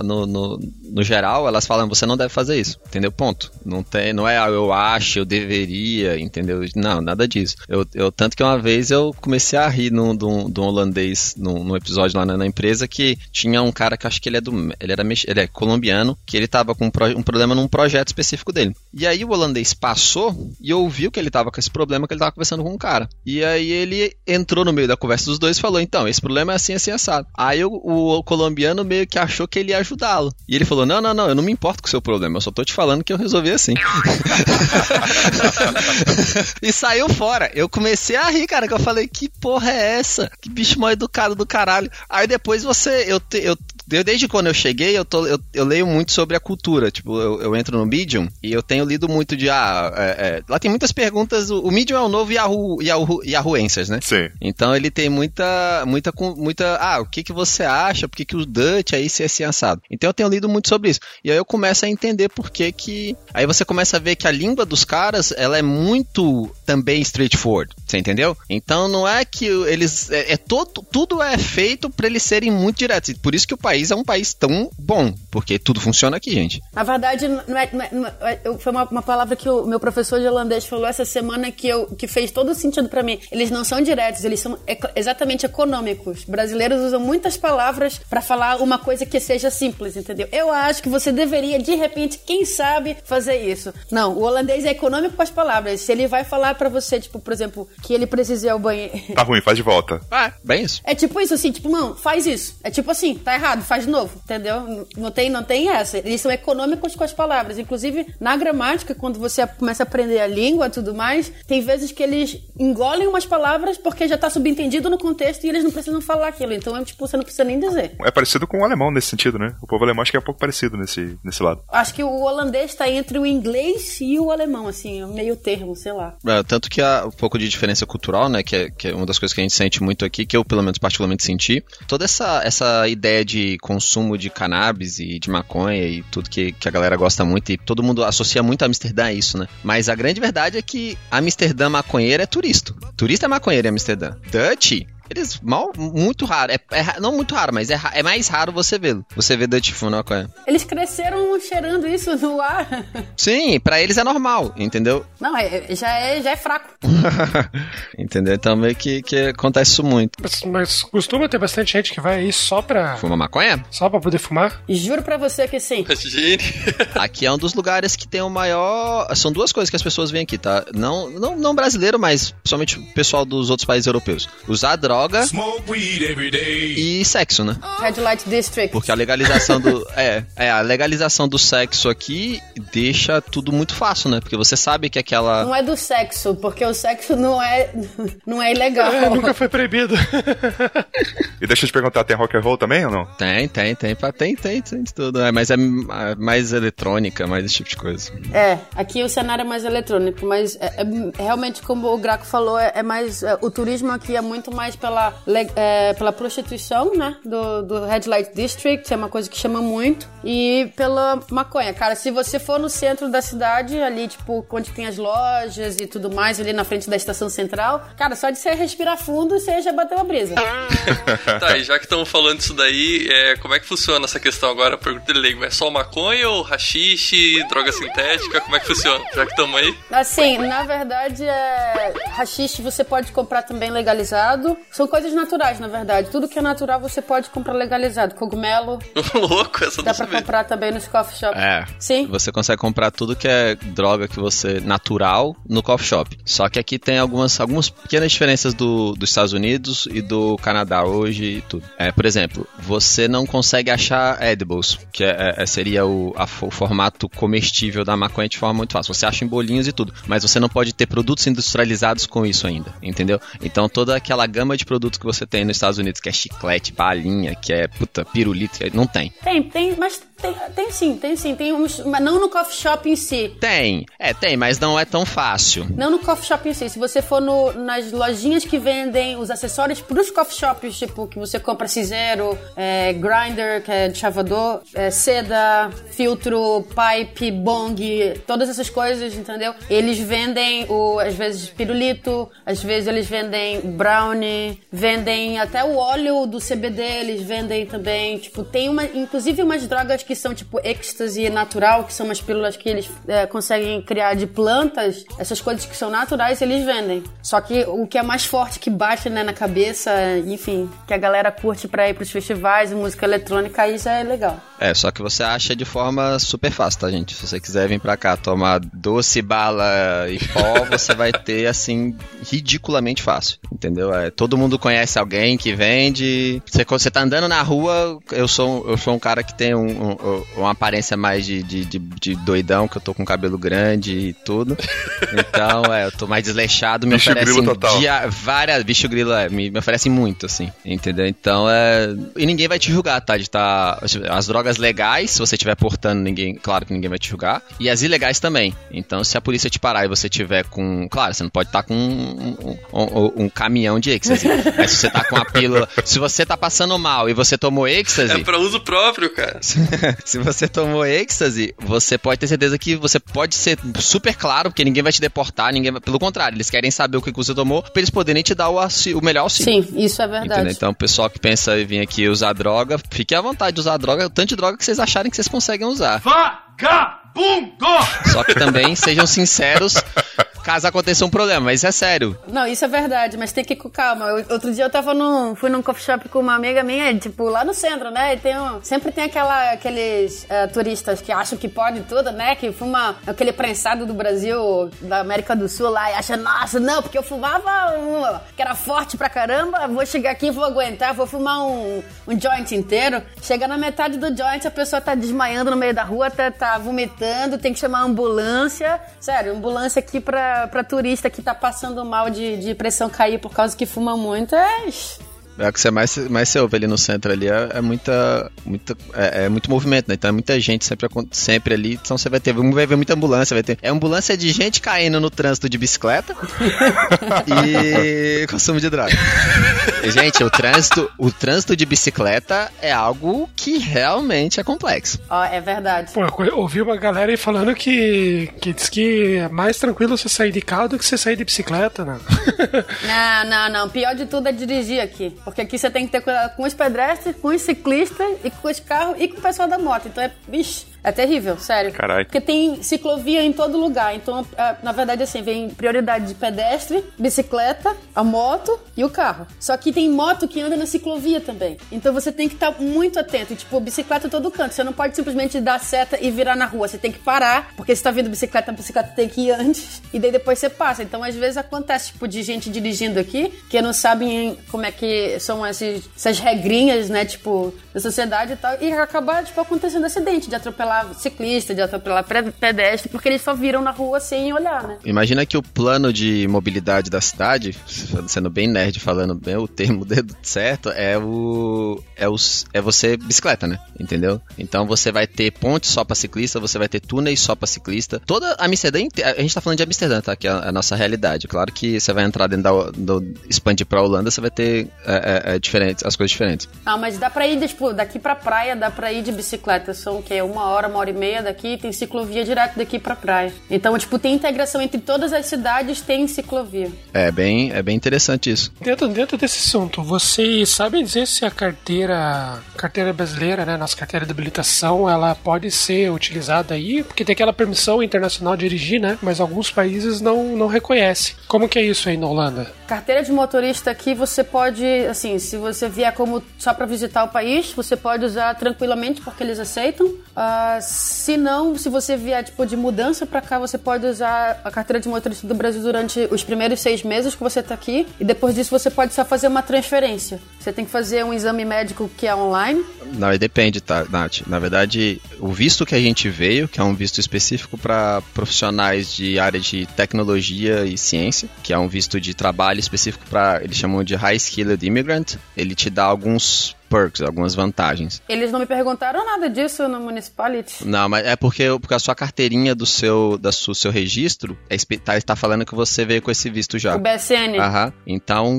no geral, elas falam, você não deve fazer isso, entendeu? Ponto. Não é eu acho, eu deveria, entendeu? Não, nada disso. Tanto que uma vez eu comecei a rir de um holandês num episódio lá na empresa que tinha um cara que acho que ele é colombiano, que ele tava com um problema num projeto específico dele. E aí o holandês passou e ouviu que ele tava com esse problema, que ele tava conversando com um cara. E aí ele entrou no meio da conversa dos dois e falou, então, esse problema é assim, assim, assado. Aí o colombiano meio que achou que ele ia ajudá-lo. E ele falou, não, eu não me importo com o seu problema, eu só tô te falando que eu resolvi assim. E saiu fora. Eu comecei a rir, cara, que eu falei, que porra é essa? Que bicho mal educado do caralho. Aí depois desde quando eu cheguei, eu leio muito sobre a cultura. Tipo, eu entro no Medium e eu tenho lido muito de... lá tem muitas perguntas. O Medium é o novo Yahoo Answers, né? Sim. Então ele tem muita... o que você acha? Por que o Dutch aí se é assim assado? Então eu tenho lido muito sobre isso. E aí eu começo a entender por que... Aí você começa a ver que a língua dos caras, ela é muito também straightforward. Você entendeu? Então não é que eles... tudo é feito pra eles serem muito diretos. E por isso que o país é um país tão bom, porque tudo funciona aqui, gente. Na verdade, foi uma palavra que o meu professor de holandês falou essa semana que fez todo sentido pra mim. Eles não são diretos, eles são exatamente econômicos. Brasileiros usam muitas palavras pra falar uma coisa que seja simples, entendeu? Eu acho que você deveria, de repente, quem sabe, fazer isso. Não, o holandês é econômico com as palavras. Se ele vai falar pra você, tipo, por exemplo, que ele precisa ir ao banheiro... Tá ruim, faz de volta. Bem isso. É tipo isso, assim, tipo, não, faz isso. É tipo assim, tá errado, faz de novo, entendeu? Não tem essa. Eles são econômicos com as palavras. Inclusive, na gramática, quando você começa a aprender a língua e tudo mais, tem vezes que eles engolem umas palavras porque já tá subentendido no contexto e eles não precisam falar aquilo. Então, tipo, você não precisa nem dizer. É parecido com o alemão nesse sentido, né? O povo alemão acho que é um pouco parecido nesse lado. Acho que o holandês tá entre o inglês e o alemão, assim, meio termo, sei lá. Tanto que há um pouco de diferença cultural, né? Que é uma das coisas que a gente sente muito aqui, que eu, pelo menos, particularmente senti. Toda essa ideia de consumo de cannabis e de maconha e tudo que a galera gosta muito, e todo mundo associa muito a Amsterdã a isso, né? Mas a grande verdade é que Amsterdã maconheira é turista. Turista é maconheiro em Amsterdã. Dutch Eles muito raro. Não muito raro, mas é mais raro você vê-lo. Você vê Dutch Full na maconha. Eles cresceram cheirando isso no ar. Sim, pra eles é normal, entendeu? Não, já é fraco. Entendeu? Então meio que acontece isso muito. Mas costuma ter bastante gente que vai aí só pra... Fuma maconha? Só pra poder fumar? Juro pra você que sim. Aqui é um dos lugares que tem o maior... São duas coisas que as pessoas vêm aqui, tá? Não brasileiro, mas principalmente o pessoal dos outros países europeus. Usar droga e sexo, né? Red Light District. Porque a legalização do... a legalização do sexo aqui deixa tudo muito fácil, né? Porque você sabe que aquela... Não é do sexo, porque o sexo não é ilegal. Nunca foi proibido. E deixa eu te perguntar, tem rock and roll também ou não? Tem tudo. Mas é mais eletrônica, mais esse tipo de coisa. Aqui o cenário é mais eletrônico, mas realmente, como o Graco falou, mais... o turismo aqui é muito mais pela prostituição, né? Do Red Light District, é uma coisa que chama muito. E pela maconha. Cara, se você for no centro da cidade, ali, tipo, onde tem as lojas e tudo mais, ali na frente da estação central, cara, só de você respirar fundo, você já bateu a brisa. Tá, e já que estamos falando disso daí, como é que funciona essa questão agora? Pergunta de leigo, é só maconha ou haxixe, droga sintética? Como é que funciona? Já que estamos aí? Assim, na verdade, haxixe você pode comprar também legalizado. São coisas naturais, na verdade. Tudo que é natural você pode comprar legalizado. Cogumelo. Louco, essa dá pra comprar também nos coffee shop. Sim. Você consegue comprar tudo que é droga que você natural no coffee shop. Só que aqui tem algumas pequenas diferenças dos Estados Unidos e do Canadá hoje e tudo. Por exemplo, você não consegue achar edibles, que seria o formato comestível da maconha de forma muito fácil. Você acha em bolinhos e tudo, mas você não pode ter produtos industrializados com isso ainda, entendeu? Então toda aquela gama de produtos que você tem nos Estados Unidos, que é chiclete, balinha, que é pirulito, não tem. Tem sim. Tem uns, mas não no coffee shop em si. Tem, mas não é tão fácil. Não no coffee shop em si. Se você for nas lojinhas que vendem os acessórios pros coffee shops, tipo, que você compra cinzeiro, grinder, que é de chavador, seda, filtro, pipe, bong, todas essas coisas, entendeu? Eles vendem, às vezes, pirulito, às vezes eles vendem brownie, vendem até o óleo do CBD, eles vendem também, tipo, tem inclusive umas drogas que são, tipo, êxtase natural, que são umas pílulas que eles conseguem criar de plantas, essas coisas que são naturais, eles vendem. Só que o que é mais forte, que bate, né, na cabeça, enfim, que a galera curte pra ir pros festivais e música eletrônica, aí já é legal. Só que você acha de forma super fácil, tá, gente? Se você quiser vir pra cá tomar doce, bala e pó, você vai ter, assim, ridiculamente fácil, entendeu? Todo mundo conhece alguém que vende. Você tá andando na rua, eu sou um cara que tem uma aparência mais de doidão, que eu tô com cabelo grande e tudo. Então, eu tô mais desleixado, me oferecem bicho grilo, me oferecem muito, assim, entendeu? Então, e ninguém vai te julgar, tá? As drogas legais, se você estiver portando, claro que ninguém vai te julgar, e as ilegais também. Então, se a polícia te parar e você tiver com... Claro, você não pode estar com um caminhão de êxtase, mas se você tá com a pílula... Se você tá passando mal e você tomou êxtase... É pra uso próprio, cara. Se você tomou êxtase, você pode ter certeza que você pode ser super claro, porque ninguém vai te deportar, pelo contrário, eles querem saber o que você tomou, pra eles poderem te dar o melhor auxílio. Sim, isso é verdade. Entendeu? Então, o pessoal que pensa em vir aqui usar droga, fique à vontade de usar droga, o tanto de droga que vocês acharem que vocês conseguem usar. Vagabundo! Só que também sejam sinceros caso aconteça um problema, mas é sério. Não, isso é verdade, mas tem que ir com calma. Outro dia eu fui num coffee shop com uma amiga minha, tipo, lá no centro, né? E sempre tem aqueles turistas que acham que pode tudo, né? Que fuma aquele prensado do Brasil, da América do Sul lá, e acha, nossa, não, porque eu fumava que era forte pra caramba, vou chegar aqui, vou aguentar, vou fumar um joint inteiro. Chega na metade do joint, a pessoa tá desmaiando no meio da rua, tá vomitando, tem que chamar a ambulância. Sério, ambulância aqui pra turista que tá passando mal de pressão cair por causa que fuma muito, o que você mais você ouve ali no centro ali é muito movimento, né? Então é muita gente sempre ali, então você vai ver muita ambulância, ambulância de gente caindo no trânsito de bicicleta e consumo de droga. Gente, o trânsito de bicicleta é algo que realmente é complexo. É verdade. Pô, eu ouvi uma galera aí falando que diz que é mais tranquilo você sair de carro do que você sair de bicicleta, né? Não. Pior de tudo é dirigir aqui. Porque aqui você tem que ter cuidado com os pedestres, com os ciclistas, e com os carros e com o pessoal da moto. Então é terrível, sério. Caralho. Porque tem ciclovia em todo lugar. Então, na verdade, assim, vem prioridade de pedestre, bicicleta, a moto e o carro. Só que tem moto que anda na ciclovia também. Então você tem que estar muito atento. E, tipo, bicicleta em todo canto. Você não pode simplesmente dar seta e virar na rua. Você tem que parar, porque se tá vindo bicicleta, a bicicleta tem que ir antes. E daí depois você passa. Então, às vezes, acontece, tipo, de gente dirigindo aqui que não sabem como é que são essas regrinhas, né, tipo, da sociedade e tal. E acaba, tipo, acontecendo acidente de atropelar ciclista, de atropelar pedestre, porque eles só viram na rua sem olhar, né? Imagina que o plano de mobilidade da cidade, sendo bem nerd, falando bem o termo certo, é você bicicleta, né? Entendeu? Então você vai ter pontes só pra ciclista, você vai ter túneis só pra ciclista. Toda Amsterdã, a gente tá falando de Amsterdã, tá? Que é a nossa realidade. Claro que você vai entrar dentro expandir pra Holanda, você vai ter as coisas diferentes. Mas dá pra ir, tipo, daqui pra praia, dá pra ir de bicicleta. São o quê? 1 hora, 1 hora e meia daqui, tem ciclovia direto daqui pra praia. Então, tipo, tem integração entre todas as cidades, tem ciclovia. É bem interessante isso. Dentro desse assunto, vocês sabem dizer se a carteira brasileira, né, nossa carteira de habilitação, ela pode ser utilizada aí? Porque tem aquela permissão internacional de dirigir, né? Mas alguns países não reconhecem. Como que é isso aí na Holanda? Carteira de motorista aqui, você pode, assim, se você vier como só pra visitar o país, você pode usar tranquilamente, porque eles aceitam. Se não, se você vier, tipo, de mudança pra cá, você pode usar a carteira de motorista do Brasil durante os primeiros 6 meses que você tá aqui, e depois disso você pode só fazer uma transferência. Você tem que fazer um exame médico que é online. Não, depende, tá, Nath? Na verdade, o visto que a gente veio, que é um visto específico para profissionais de área de tecnologia e ciência, que é um visto de trabalho específico para, eles chamam de High Skilled Immigrant, ele te dá alguns perks, algumas vantagens. Eles não me perguntaram nada disso no Municipality. Não, mas é porque a sua carteirinha do seu registro está falando que você veio com esse visto já. O BSN. Aham. Então,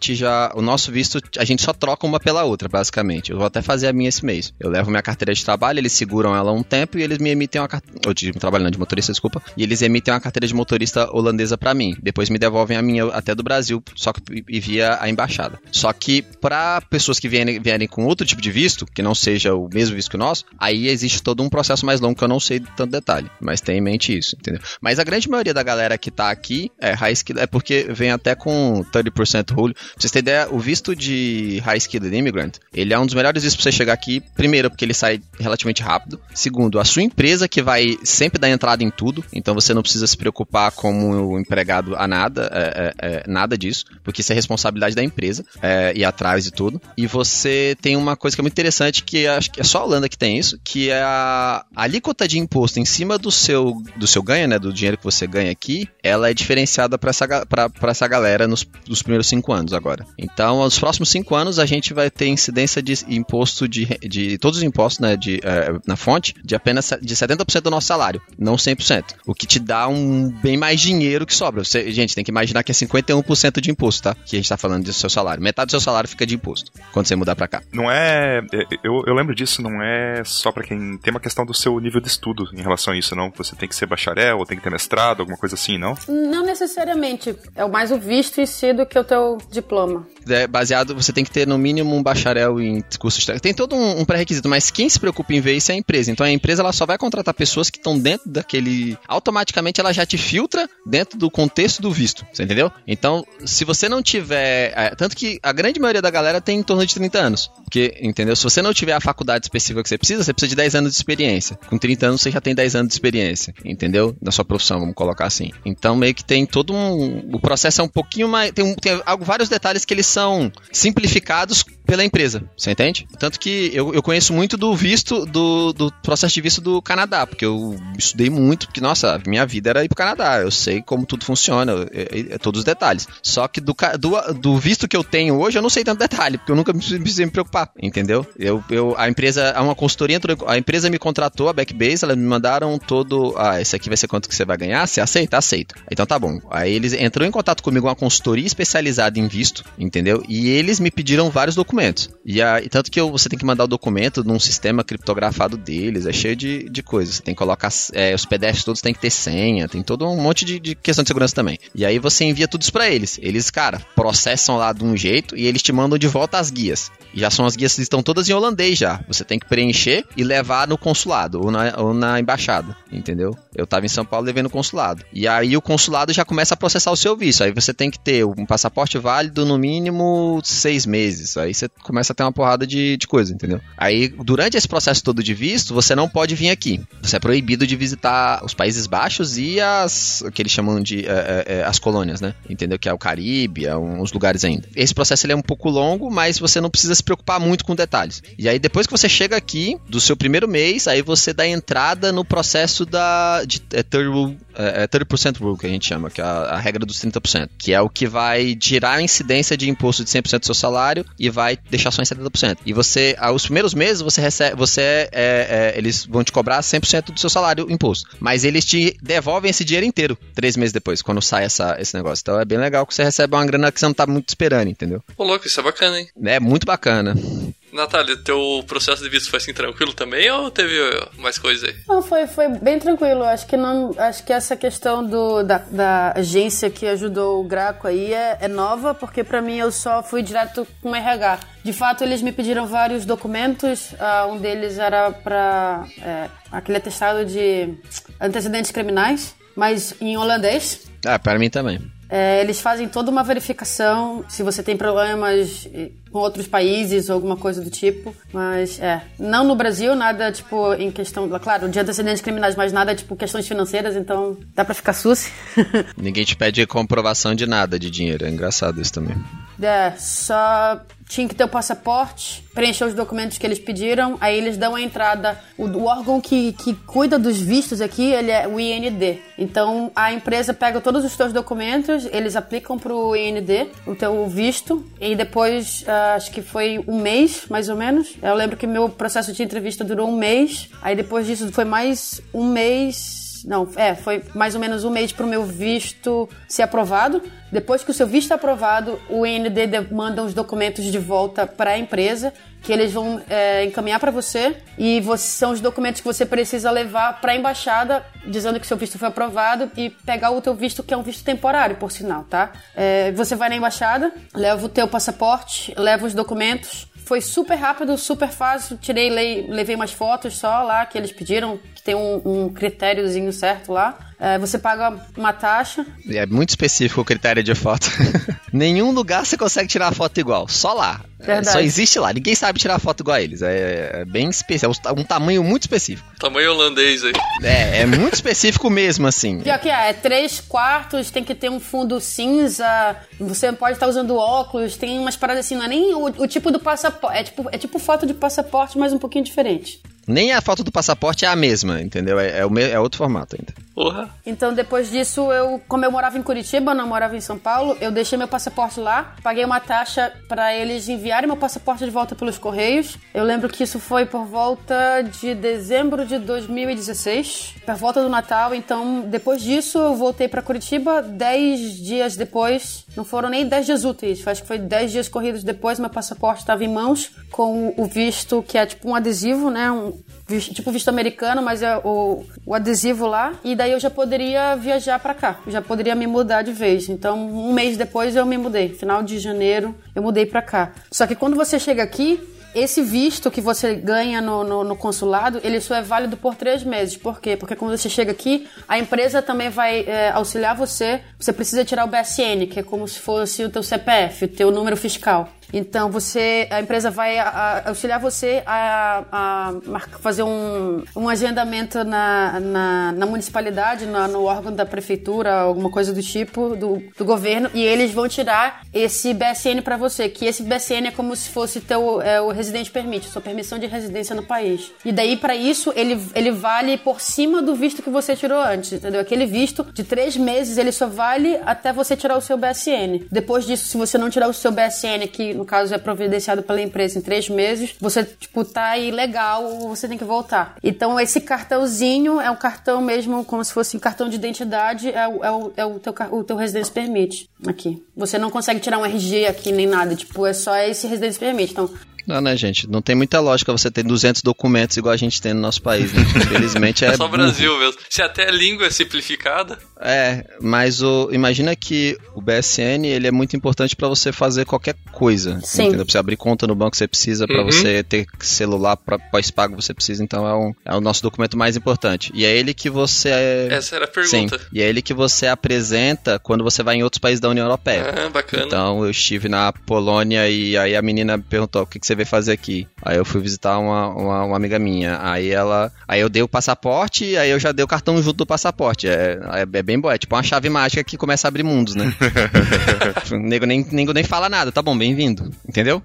o nosso visto, a gente só troca uma pela outra, basicamente. Eu vou até fazer a minha esse mês. Eu levo minha carteira de trabalho, eles seguram ela um tempo e eles me emitem uma carteira, de motorista, desculpa, e eles emitem uma carteira de motorista holandesa pra mim. Depois me devolvem a minha até do Brasil, só que via a embaixada. Só que para pessoas que vierem com outro tipo de visto, que não seja o mesmo visto que o nosso, aí existe todo um processo mais longo que eu não sei de tanto detalhe, mas tenha em mente isso, entendeu? Mas a grande maioria da galera que tá aqui é porque vem até com 30% rule. Pra vocês terem ideia, o visto de High Skilled Immigrant, ele é um dos melhores vistos pra você chegar aqui, primeiro, porque ele sai relativamente rápido, segundo, a sua empresa que vai sempre dar entrada em tudo, então você não precisa se preocupar como empregado a nada disso, porque isso é responsabilidade da empresa, ir atrás de tudo, e você tem uma coisa que é muito interessante, que acho que é só a Holanda que tem isso, que é a alíquota de imposto em cima do seu ganho, né, do dinheiro que você ganha aqui, ela é diferenciada para essa galera nos primeiros 5 anos agora. Então, nos próximos 5 anos, a gente vai ter incidência de imposto de todos os impostos, né, na fonte, de apenas de 70% do nosso salário, não 100%. O que te dá bem mais dinheiro que sobra. Gente, tem que imaginar que é 51% de imposto, tá? Que a gente tá falando do seu salário. Metade do seu salário fica de imposto quando você mudar pra cá. Não é... Eu lembro disso, não é só pra quem... Tem uma questão do seu nível de estudo em relação a isso, não? Você tem que ser bacharel, ou tem que ter mestrado, alguma coisa assim, não? Não necessariamente. É mais o visto em si do que o teu diploma. Você tem que ter no mínimo um bacharel em cursos técnicos. Tem todo um pré-requisito, mas quem se preocupa em ver isso é a empresa. Então a empresa ela só vai contratar pessoas que estão dentro daquele... Automaticamente ela já te filtra dentro do contexto do visto, você entendeu? Então, se você não tiver... Tanto que a grande maioria da galera tem em torno de 30 anos. Porque, entendeu? Se você não tiver a faculdade específica que você precisa de 10 anos de experiência. Com 30 anos você já tem 10 anos de experiência, entendeu? Na sua profissão, vamos colocar assim. Então, meio que tem todo o processo é um pouquinho mais... Tem vários detalhes que eles são simplificados pela empresa, você entende? Tanto que eu conheço muito do visto, do processo de visto do Canadá, porque eu estudei muito, porque, nossa, minha vida era ir pro Canadá, eu sei como tudo funciona, todos os detalhes. Só que do visto que eu tenho hoje, eu não sei tanto detalhe, porque eu nunca precisei me preocupar preocupar, entendeu? A empresa me contratou, a Backbase, elas me mandaram todo, esse aqui vai ser quanto que você vai ganhar, você aceita? Aceito. Então tá bom. Aí eles entrou em contato comigo uma consultoria especializada em visto, entendeu? E eles me pediram vários documentos. E tanto que você tem que mandar o documento num sistema criptografado deles, é cheio de coisas. Você tem que colocar, os PDFs todos tem que ter senha, tem todo um monte de questão de segurança também. E aí você envia tudo isso pra eles. Eles, cara, processam lá de um jeito e eles te mandam de volta as guias. E já são as guias que estão todas em holandês já. Você tem que preencher e levar no consulado ou na embaixada, entendeu? Eu tava em São Paulo levando no consulado. E aí o consulado já começa a processar o seu visto. Aí você tem que ter um passaporte válido no mínimo 6 meses. Aí você começa a ter uma porrada de coisa, entendeu? Aí, durante esse processo todo de visto, você não pode vir aqui. Você é proibido de visitar os Países Baixos e o que eles chamam de as colônias, né? Entendeu? Que é o Caribe, uns lugares ainda. Esse processo ele é um pouco longo, mas você não precisa se preocupar muito com detalhes. E aí, depois que você chega aqui, do seu primeiro mês, aí você dá entrada no processo de 30% rule, que a gente chama, que é a regra dos 30%, que é o que vai tirar a incidência de imposto de 100% do seu salário e vai deixar só em 70%. E você, os primeiros meses, você recebe, eles vão te cobrar 100% do seu salário imposto, mas eles te devolvem esse dinheiro inteiro 3 meses depois, quando sai esse negócio. Então é bem legal que você recebe uma grana que você não tá muito esperando, entendeu? Pô, louco, isso é bacana, hein? É muito bacana. Natália, teu processo de visto foi assim tranquilo também ou teve mais coisa aí? Não, foi bem tranquilo. Acho que essa questão da agência que ajudou o Graco aí é nova, porque pra mim eu só fui direto com o RH. De fato, eles me pediram vários documentos. Um deles era pra aquele atestado de antecedentes criminais, mas em holandês. Para mim também. Eles fazem toda uma verificação se você tem problemas com outros países ou alguma coisa do tipo, mas não no Brasil, nada tipo em questão, claro, de antecedentes criminais, mas nada tipo questões financeiras, então dá pra ficar suci. Ninguém te pede comprovação de nada de dinheiro, é engraçado isso também. Só tinha que ter o passaporte, preencher os documentos que eles pediram, aí eles dão a entrada. O órgão que cuida dos vistos aqui, ele é o IND. Então, a empresa pega todos os teus documentos, eles aplicam pro IND, o teu visto, e depois, acho que foi 1 mês, mais ou menos. Eu lembro que meu processo de entrevista durou 1 mês, aí depois disso foi mais 1 mês... Não, foi mais ou menos 1 mês para o meu visto ser aprovado. Depois que o seu visto é aprovado, o IND manda os documentos de volta para a empresa, que eles vão encaminhar para você, e são os documentos que você precisa levar para a embaixada, dizendo que seu visto foi aprovado, e pegar o teu visto, que é um visto temporário, por sinal, tá? Você vai na embaixada, leva o teu passaporte, leva os documentos. Foi super rápido, super fácil. Levei umas fotos só lá que eles pediram, que tem um critériozinho certo lá. Você paga uma taxa. É muito específico o critério de foto. Nenhum lugar você consegue tirar a foto igual, só lá. Só existe lá. Ninguém sabe tirar foto igual a eles. É bem específico, é um tamanho muito específico. Tamanho holandês aí. É muito específico mesmo, assim. Pior que é 3/4, tem que ter um fundo cinza, você pode estar usando óculos, tem umas paradas assim, não é nem o tipo do passaporte, é tipo foto de passaporte, mas um pouquinho diferente. Nem a foto do passaporte é a mesma, entendeu? É outro formato ainda. Porra. Então, depois disso, como eu morava em Curitiba, não morava em São Paulo, eu deixei meu passaporte lá, paguei uma taxa para eles enviarem meu passaporte de volta pelos Correios. Eu lembro que isso foi por volta de dezembro de 2016, por volta do Natal. Então, depois disso, eu voltei para Curitiba. 10 dias depois, não foram nem 10 dias úteis, acho que foi 10 dias corridos depois, meu passaporte estava em mãos, com o visto, que é tipo um adesivo, né? Tipo visto americano, mas é o adesivo lá. E daí eu já poderia viajar pra cá. Já poderia me mudar de vez. Então, 1 mês depois eu me mudei. Final de janeiro eu mudei pra cá. Só que quando você chega aqui, esse visto que você ganha no consulado, ele só é válido por 3 meses. Por quê? Porque quando você chega aqui, a empresa também vai auxiliar você. Você precisa tirar o BSN, que é como se fosse o teu CPF, o teu número fiscal. Então, a empresa vai auxiliar você a fazer um agendamento na municipalidade, no órgão da prefeitura, alguma coisa do tipo, do governo, e eles vão tirar esse BSN para você, que esse BSN é como se fosse o residente permite, sua permissão de residência no país. E daí, para isso, ele vale por cima do visto que você tirou antes, entendeu? Aquele visto de 3 meses, ele só vale até você tirar o seu BSN. Depois disso, se você não tirar o seu BSN, que no caso é providenciado pela empresa em 3 meses, você, tipo, tá ilegal, você tem que voltar. Então, esse cartãozinho é um cartão mesmo, como se fosse um cartão de identidade, é o teu Residence Permit aqui. Você não consegue tirar um RG aqui nem nada, tipo, é só esse Residence Permit. Então, não, né, gente? Não tem muita lógica você ter 200 documentos igual a gente tem no nosso país, né? Infelizmente é só o Brasil mesmo. Se até a língua é simplificada. Mas imagina que o BSN, ele é muito importante pra você fazer qualquer coisa. Sim. Entendeu? Pra você abrir conta no banco, você precisa. Pra você ter celular pra pós-pago, você precisa. Então é o nosso documento mais importante. E é ele que você... Essa era a pergunta. Sim. E é ele que você apresenta quando você vai em outros países da União Europeia. Bacana. Então eu estive na Polônia e aí a menina perguntou: o que você veio fazer aqui? Aí eu fui visitar uma amiga minha. Aí eu dei o passaporte e aí eu já dei o cartão junto do passaporte. É bem bom. É tipo uma chave mágica que começa a abrir mundos, né? O nego nem fala nada. Tá bom, bem-vindo. Entendeu?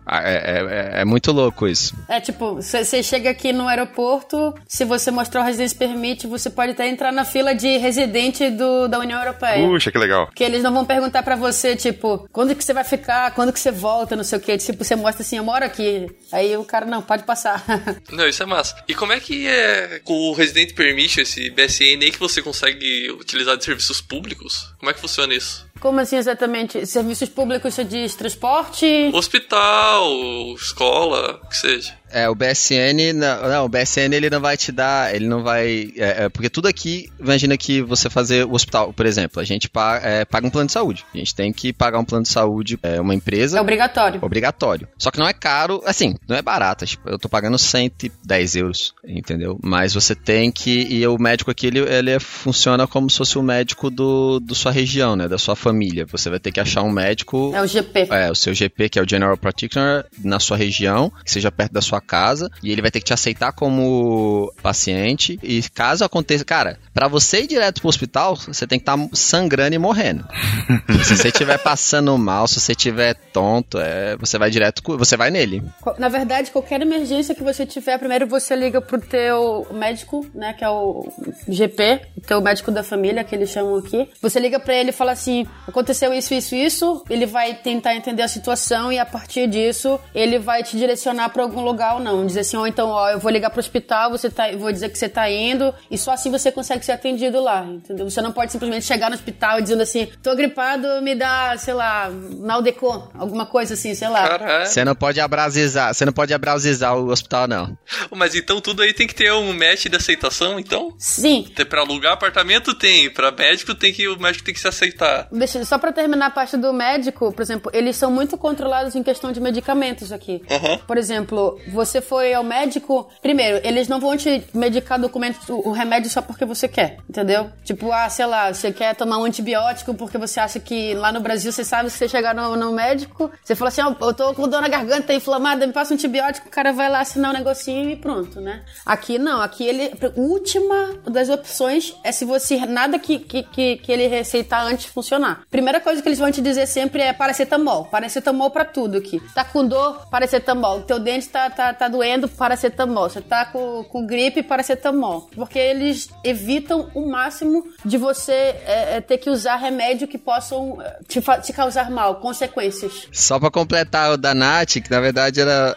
É muito louco isso. É tipo, você chega aqui no aeroporto, se você mostrar o Residence Permit, você pode até entrar na fila de residente da União Europeia. Puxa, que legal. Porque eles não vão perguntar pra você, tipo, quando que você vai ficar, quando que você volta, não sei o quê. Tipo, você mostra assim, eu moro aqui. Aí o cara, não, pode passar. Não, isso é massa. E como é que é com o Resident Permission, esse BSN aí, que você consegue utilizar de serviços públicos? Como é que funciona isso? Como assim exatamente? Serviços públicos, você diz transporte? Hospital, escola, o que seja. O BSN, não, o BSN ele não vai te dar, ele não vai, porque tudo aqui, imagina que você fazer o hospital, por exemplo, a gente paga um plano de saúde, a gente tem que pagar um plano de saúde, uma empresa. É obrigatório. Obrigatório. Só que não é caro, assim, não é barato, tipo, eu tô pagando 110 euros, entendeu? Mas você tem que, e o médico aqui, ele funciona como se fosse o médico do sua região, né, da sua família. Você vai ter que achar um médico... É o GP. O seu GP, que é o General Practitioner, na sua região, que seja perto da sua casa, e ele vai ter que te aceitar como paciente, e caso aconteça, cara, pra você ir direto pro hospital, você tem que estar sangrando e morrendo. Se você estiver passando mal, se você estiver tonto, você vai direto, você vai nele. Na verdade, qualquer emergência que você tiver, primeiro você liga pro teu médico, né, que é o GP, o teu médico da família, que eles chamam aqui. Você liga pra ele e fala assim, aconteceu isso, ele vai tentar entender a situação e a partir disso, ele vai te direcionar pra algum lugar ou não. Dizer assim, então, eu vou ligar pro hospital, vou dizer que você tá indo, e só assim você consegue ser atendido lá, entendeu? Você não pode simplesmente chegar no hospital dizendo assim, tô gripado, me dá, sei lá, Naldeco, alguma coisa assim, sei lá. Caralho. Você não pode abrausizar o hospital, não. Mas então tudo aí tem que ter um match de aceitação, então? Sim. Pra alugar apartamento tem, pra médico o médico tem que se aceitar. Só pra terminar a parte do médico, por exemplo, eles são muito controlados em questão de medicamentos aqui. Por exemplo, você foi ao médico, primeiro, eles não vão te medicar o remédio só porque você quer, entendeu? Tipo, sei lá, você quer tomar um antibiótico porque você acha que lá no Brasil, você sabe, se você chegar no médico, você fala assim, eu tô com dor na garganta inflamada, me passa um antibiótico, o cara vai lá assinar um negocinho e pronto, né? Aqui não, aqui a última das opções é se você, nada que ele receitar antes funcionar. Primeira coisa que eles vão te dizer sempre é paracetamol pra tudo aqui. Tá com dor, paracetamol. Teu dente tá doendo, paracetamol. Você tá com gripe, paracetamol. Porque eles evitam o máximo de você ter que usar remédio que possam te causar mal, consequências. Só pra completar o da Nath, que na verdade era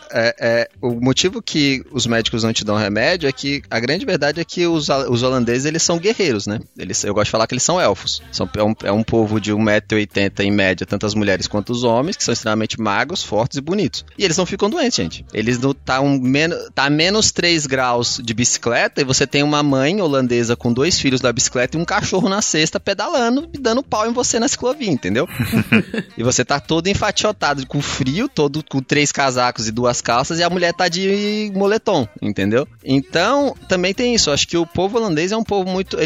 o motivo que os médicos não te dão remédio é que a grande verdade é que os holandeses, eles são guerreiros, né? Eu gosto de falar que eles são elfos. É um povo de 1,80 m em média, tanto as mulheres quanto os homens, que são extremamente magros, fortes e bonitos. E eles não ficam doentes, gente. Eles não tá a menos 3 graus de bicicleta e você tem uma mãe holandesa com 2 filhos da bicicleta e um cachorro na cesta pedalando e dando pau em você na ciclovia, entendeu? E você tá todo enfatiotado com frio, todo com 3 casacos e 2 calças e a mulher tá de moletom, entendeu? Então, também tem isso. Eu acho que o povo holandês é um povo muito...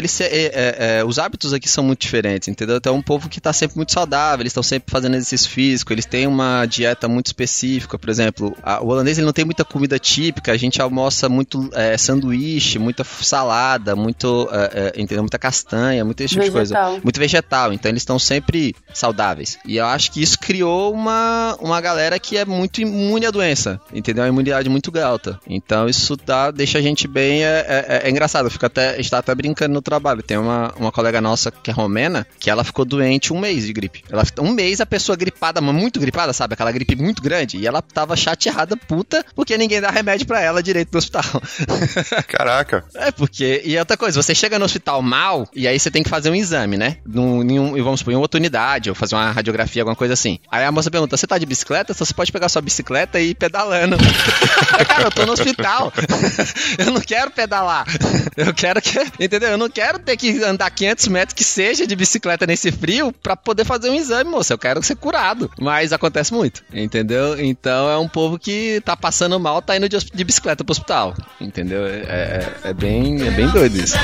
os hábitos aqui são muito diferentes, entendeu? Então é um povo que tá sempre muito saudável, eles estão sempre fazendo exercício físico, eles têm uma dieta muito específica, por exemplo, o holandês ele não tem muita comida típica, a gente almoça muito sanduíche, muita salada, entendeu? Muita castanha, muito esse tipo de coisa. Muito vegetal, então eles estão sempre saudáveis. E eu acho que isso criou uma galera que é muito imune à doença, entendeu? Uma imunidade muito alta. Então isso deixa a gente bem... É engraçado, a gente tá até brincando no trabalho. Tem uma colega nossa que é romena, que ela ficou doente literalmente um mês de gripe. Um mês a pessoa gripada, muito gripada, sabe? Aquela gripe muito grande. E ela tava chateada, puta, porque ninguém dá remédio pra ela direito no hospital. Caraca. E outra coisa, você chega no hospital mal, e aí você tem que fazer um exame, né? Vamos supor, em outra unidade, ou fazer uma radiografia, alguma coisa assim. Aí a moça pergunta, você tá de bicicleta? Então você pode pegar sua bicicleta e ir pedalando. Cara, eu tô no hospital. Eu não quero pedalar. Eu quero que... Entendeu? Eu não quero ter que andar 500 metros que seja de bicicleta nesse frio pra poder fazer um exame, moça. Eu quero ser curado. Mas acontece muito, entendeu? Então é um povo que tá passando mal, tá indo de bicicleta pro hospital. Entendeu? É bem doido isso.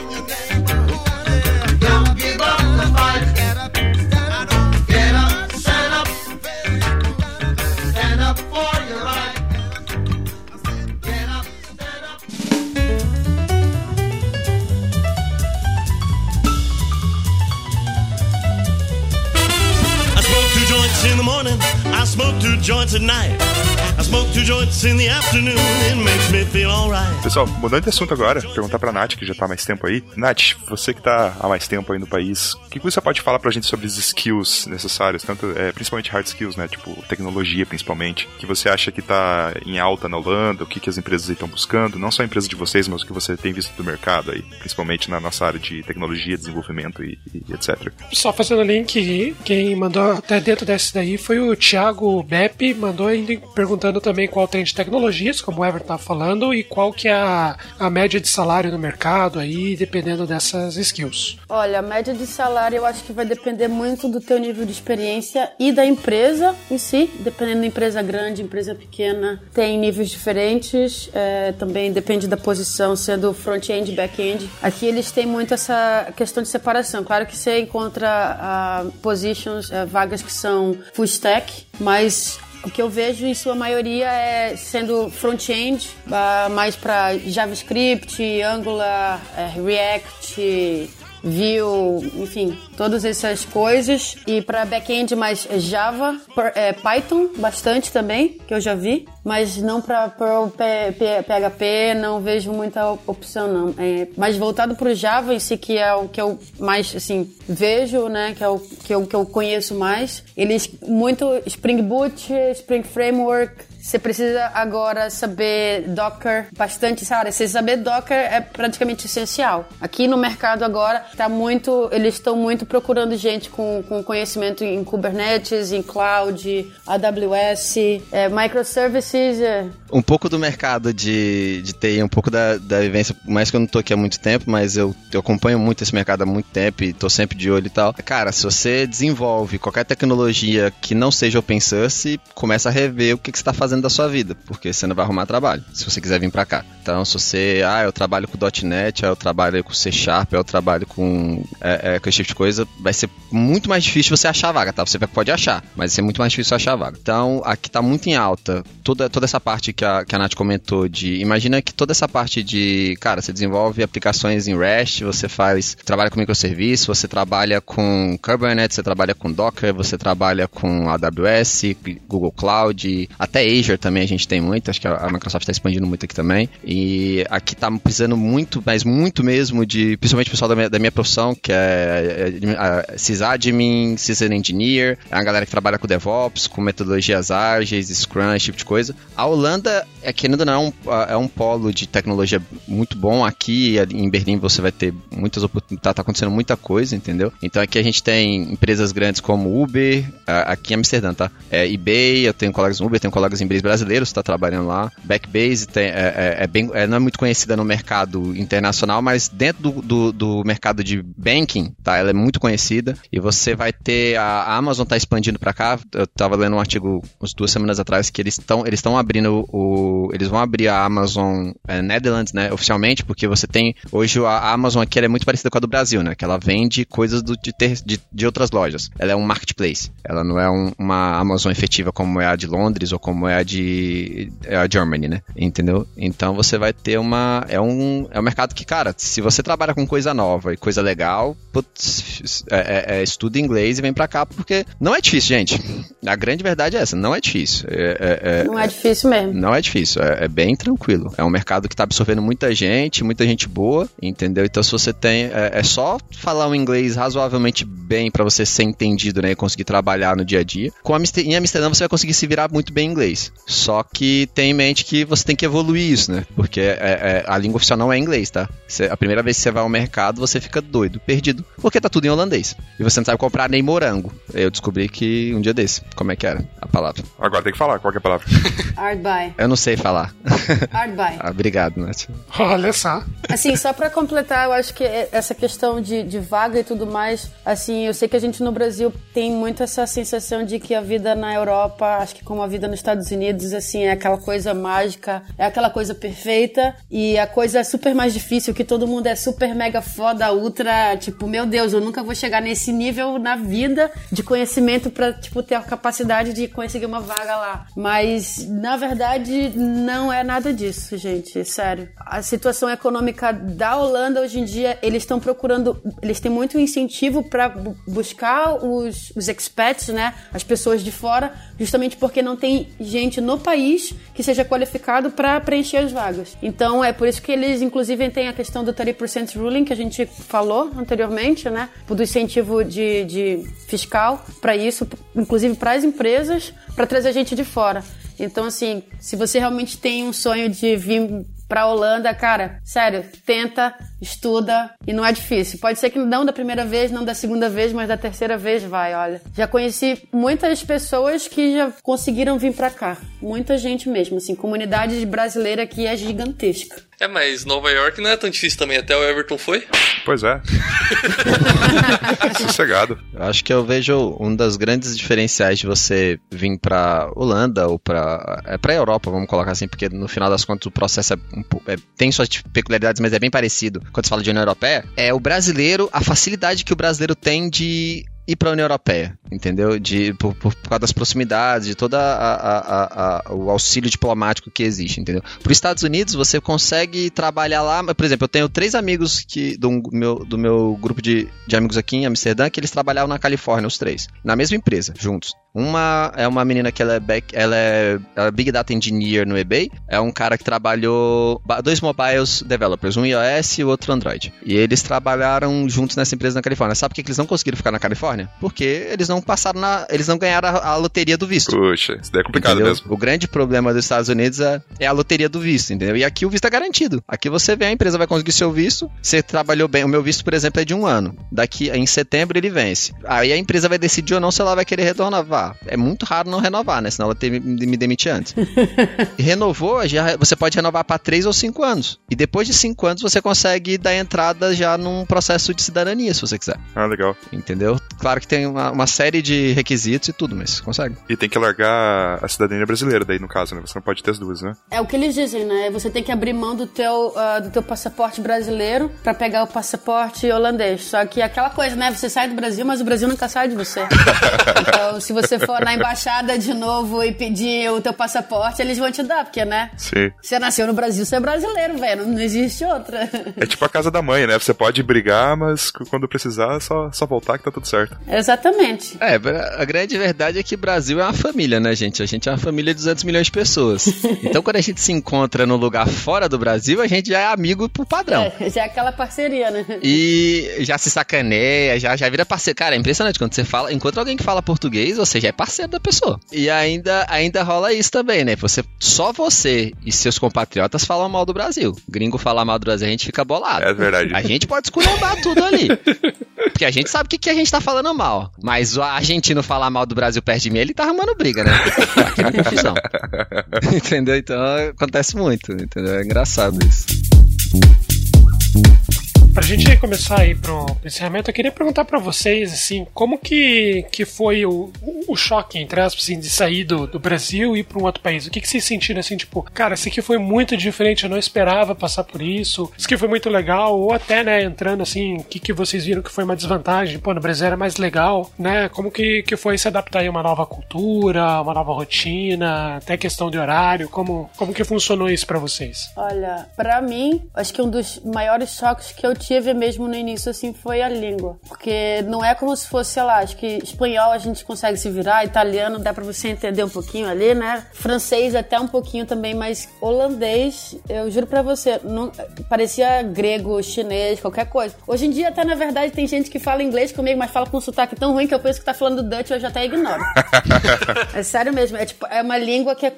In the morning, I smoke 2 joints at night. I smoke 2 joints in the afternoon. It makes me feel alright. Pessoal, mudando de assunto agora, perguntar pra Nath, que já tá há mais tempo aí. Nath, você que tá há mais tempo aí no país, o que você pode falar pra gente sobre os skills necessários, tanto, principalmente hard skills, né? Tipo, tecnologia, principalmente, que você acha que tá em alta na Holanda, o que as empresas aí estão buscando, não só a empresa de vocês, mas o que você tem visto do mercado aí, principalmente na nossa área de tecnologia, desenvolvimento e etc. Só fazendo link, quem mandou até dentro desse daí foi o Thiago Beppe, mandou ainda perguntando também qual tem de tecnologias, como o Everton estava falando, e qual que é a média de salário no mercado aí, dependendo dessas skills. Olha, a média de salário eu acho que vai depender muito do teu nível de experiência e da empresa em si, dependendo da empresa grande, empresa pequena, tem níveis diferentes, também depende da posição, sendo front-end, back-end. Aqui eles têm muito essa questão de separação. Claro que você encontra positions, vagas que são full stack, mas o que eu vejo em sua maioria é sendo front-end, mais para JavaScript, Angular, React, Vue, enfim, todas essas coisas. E para back-end mais Java, Python bastante também, que eu já vi, mas não para PHP, não vejo muita opção não. É mais voltado para o Java em si, que é o que eu mais assim vejo, né, que é o que eu conheço mais. Eles muito Spring Boot, Spring Framework. Você precisa agora saber Docker bastante, sabe? Você saber Docker é praticamente essencial. Aqui no mercado agora eles estão muito procurando gente com conhecimento em Kubernetes, em Cloud, AWS, microservices. Um pouco do mercado de TI, um pouco da vivência, mais que eu não tô aqui há muito tempo, mas eu acompanho muito esse mercado há muito tempo e tô sempre de olho e tal. Cara, se você desenvolve qualquer tecnologia que não seja open source, começa a rever o que você tá fazendo da sua vida, porque você não vai arrumar trabalho, se você quiser vir pra cá. Então, se você, eu trabalho com .NET, eu trabalho com C#, eu trabalho com esse tipo de coisa, vai ser muito mais difícil você achar vaga, tá? Você pode achar, mas vai ser muito mais difícil achar vaga. Então, aqui tá muito em alta toda essa parte que a Nath comentou imagina que toda essa parte de, cara, você desenvolve aplicações em REST, você trabalha com microserviço, você trabalha com Kubernetes, você trabalha com Docker, você trabalha com AWS, Google Cloud, até Azure também a gente tem muito, acho que a Microsoft está expandindo muito aqui também, e aqui tá precisando muito, mas muito mesmo principalmente o pessoal da minha profissão, que é sysadmin, system engineer, é uma galera que trabalha com DevOps, com metodologias ágeis, Scrum, esse tipo de coisa. A Holanda, querendo ou não, é um polo de tecnologia muito bom. Aqui em Berlim você vai ter muitas oportunidades, tá acontecendo muita coisa, entendeu? Então aqui a gente tem empresas grandes como Uber, aqui em Amsterdã, tá? eBay, eu tenho colegas no Uber, tenho colegas em Brasil brasileiros que tá trabalhando lá. Backbase não é muito conhecida no mercado internacional, mas dentro do mercado de banking, tá? Ela é muito conhecida. E você vai ter a Amazon tá expandindo pra cá. Eu tava lendo um artigo umas 2 semanas atrás que eles estão abrindo eles vão abrir a Amazon Netherlands, né, oficialmente, porque você tem hoje a Amazon aqui, ela é muito parecida com a do Brasil, né, que ela vende coisas de outras lojas. Ela é um marketplace. Ela não é uma Amazon efetiva como é a de Londres ou como é a Germany, né? Entendeu? Então você vai ter é um mercado que, cara, se você trabalha com coisa nova e coisa legal, putz, estuda inglês e vem pra cá, porque não é difícil, gente. A grande verdade é essa, não é difícil. Não é difícil mesmo. Não é difícil, é bem tranquilo. É um mercado que tá absorvendo muita gente boa, entendeu? Então se você tem, é só falar um inglês razoavelmente bem pra você ser entendido, né, e conseguir trabalhar no dia a dia. Em Amsterdã você vai conseguir se virar muito bem em inglês. Só que tenha em mente que você tem que evoluir isso, né? Porque a língua oficial não é inglês, tá? A primeira vez que você vai ao mercado, você fica doido, perdido, porque tá tudo em holandês. E você não sabe comprar nem morango. Eu descobri que um dia desse, como é que era a palavra? Agora tem que falar, qual que é a palavra? Aardbei. Eu não sei falar. Aardbei. Obrigado, Nath. Olha só. Assim, só pra completar, eu acho que essa questão de vaga e tudo mais, assim, eu sei que a gente no Brasil tem muito essa sensação de que a vida na Europa, acho que como a vida nos Estados Unidos, assim, é aquela coisa mágica, é aquela coisa perfeita, e a coisa é super mais difícil, que todo mundo é super mega foda, ultra, tipo, meu Deus, eu nunca vou chegar nesse nível na vida de conhecimento pra, tipo, ter a capacidade de conseguir uma vaga lá. Mas, na verdade, não é nada disso, gente, sério. A situação econômica da Holanda, hoje em dia, eles estão procurando, eles têm muito incentivo pra buscar os expats, né, as pessoas de fora, justamente porque não tem gente no país que seja qualificado para preencher as vagas. Então, é por isso que eles, inclusive, têm a questão do 30% ruling, que a gente falou anteriormente, né, do incentivo de fiscal para isso, inclusive para as empresas, para trazer gente de fora. Então, assim, se você realmente tem um sonho de vir pra Holanda, cara, sério, tenta, estuda e não é difícil. Pode ser que não da primeira vez, não da segunda vez, mas da terceira vez vai, olha. Já conheci muitas pessoas que já conseguiram vir pra cá. Muita gente mesmo, assim, comunidade brasileira que é gigantesca. Mas Nova York não é tão difícil também, até o Everton foi. Pois é. Sossegado. Eu acho que eu vejo um dos grandes diferenciais de você vir pra Holanda ou pra Europa, vamos colocar assim, porque no final das contas o processo tem suas peculiaridades, mas é bem parecido. Quando se fala de União Europeia, é o brasileiro, a facilidade que o brasileiro tem de ir para a União Europeia, entendeu? Por causa das proximidades, de todo o auxílio diplomático que existe, entendeu? Para os Estados Unidos, você consegue trabalhar lá, por exemplo, eu tenho 3 amigos do meu grupo de amigos aqui em Amsterdã, que eles trabalhavam na Califórnia, os 3, na mesma empresa, juntos. Uma é uma menina que ela é Big Data Engineer no eBay, é um cara que trabalhou 2 mobiles developers, um iOS e o outro Android. E eles trabalharam juntos nessa empresa na Califórnia. Sabe por que eles não conseguiram ficar na Califórnia? Porque eles não passaram eles não ganharam a loteria do visto. Puxa, isso daí é complicado, entendeu? Mesmo. O grande problema dos Estados Unidos é a loteria do visto, entendeu? E aqui o visto é garantido. Aqui você vem, a empresa vai conseguir seu visto, você trabalhou bem. O meu visto, por exemplo, é de 1 ano. Daqui em setembro ele vence. Aí a empresa vai decidir ou não se ela vai querer renovar. É muito raro não renovar, né? Senão ela me demitir antes. Renovou, você pode renovar para 3 ou 5 anos. E depois de 5 anos você consegue dar entrada já num processo de cidadania, se você quiser. Ah, legal. Entendeu? Claro que tem uma série de requisitos e tudo, mas consegue. E tem que largar a cidadania brasileira daí, no caso, né? Você não pode ter as duas, né? É o que eles dizem, né? Você tem que abrir mão do teu passaporte brasileiro pra pegar o passaporte holandês. Só que aquela coisa, né? Você sai do Brasil, mas o Brasil nunca sai de você. Então, se você for na embaixada de novo e pedir o teu passaporte, eles vão te dar, porque, né? Sim. Você nasceu no Brasil, você é brasileiro, velho. Não existe outra. É tipo a casa da mãe, né? Você pode brigar, mas quando precisar, é só voltar que tá tudo certo. Exatamente. A grande verdade é que o Brasil é uma família, né, gente? A gente é uma família de 200 milhões de pessoas. Então, quando a gente se encontra num lugar fora do Brasil, a gente já é amigo por padrão. Já é aquela parceria, né? E já se sacaneia, já vira parceiro. Cara, é impressionante. Quando você encontra alguém que fala português, você já é parceiro da pessoa. E ainda rola isso também, né? Só você e seus compatriotas falam mal do Brasil. Gringo falar mal do Brasil, a gente fica bolado. É verdade. A gente pode esculhambar tudo ali. Porque a gente sabe o que a gente tá falando mal. Mas o argentino falar mal do Brasil perto de mim, ele tá arrumando briga, né? Aqui na confusão. Entendeu? Então acontece muito, entendeu? É engraçado isso. Pra gente começar aí pro encerramento, eu queria perguntar pra vocês, assim, como que foi o choque, entre aspas, assim, de sair do Brasil e ir pra um outro país? O que vocês sentiram, assim, tipo, cara, isso aqui foi muito diferente, eu não esperava passar por isso, isso aqui foi muito legal, ou até, né, entrando, assim, o que vocês viram que foi uma desvantagem? Pô, no Brasil era mais legal, né? Como que foi se adaptar aí a uma nova cultura, uma nova rotina, até questão de horário, como que funcionou isso pra vocês? Olha, pra mim, acho que um dos maiores choques que eu tive mesmo no início, assim, foi a língua. Porque não é como se fosse, sei lá, acho que espanhol a gente consegue se virar, italiano dá pra você entender um pouquinho ali, né? Francês até um pouquinho também, mas holandês, eu juro pra você, não, parecia grego, chinês, qualquer coisa. Hoje em dia, até na verdade, tem gente que fala inglês comigo, mas fala com um sotaque tão ruim que eu penso que tá falando Dutch e eu já até ignoro. É sério mesmo, é uma língua que é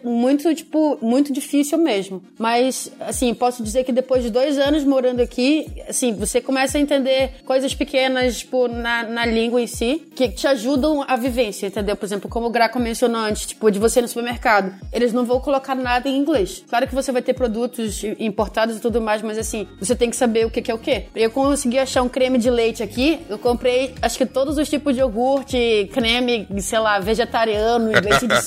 muito difícil mesmo. Mas, assim, posso dizer que depois de 2 anos morando aqui, assim, você começa a entender coisas pequenas, tipo, na língua em si, que te ajudam a vivência, entendeu? Por exemplo, como o Graco mencionou antes, tipo, de você no supermercado. Eles não vão colocar nada em inglês. Claro que você vai ter produtos importados e tudo mais, mas, assim, você tem que saber o que é o quê. Eu consegui achar um creme de leite aqui, eu comprei, acho que todos os tipos de iogurte, creme, sei lá, vegetariano, leite de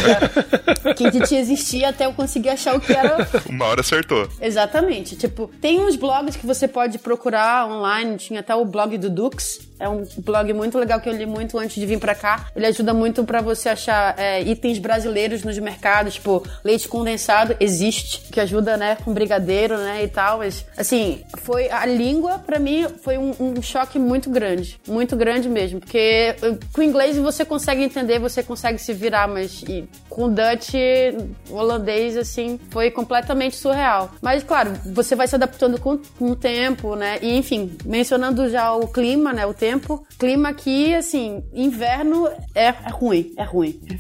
soja, que existia até eu conseguir achar o que era. Uma hora acertou. Exatamente. Tipo, tem uns blogs que você pode procurar online, tinha até o blog do Dux. É um blog muito legal que eu li muito antes de vir pra cá. Ele ajuda muito pra você achar itens brasileiros nos mercados, tipo, leite condensado existe, que ajuda, né, com brigadeiro, né, e tal. Mas, assim, a língua, pra mim, foi um choque muito grande mesmo, porque com o inglês você consegue entender, você consegue se virar, mas com o Dutch, o holandês, assim, foi completamente surreal. Mas, claro, você vai se adaptando com o tempo, né, e, enfim, mencionando já o clima, né, o tempo. Clima aqui, assim, inverno é ruim, é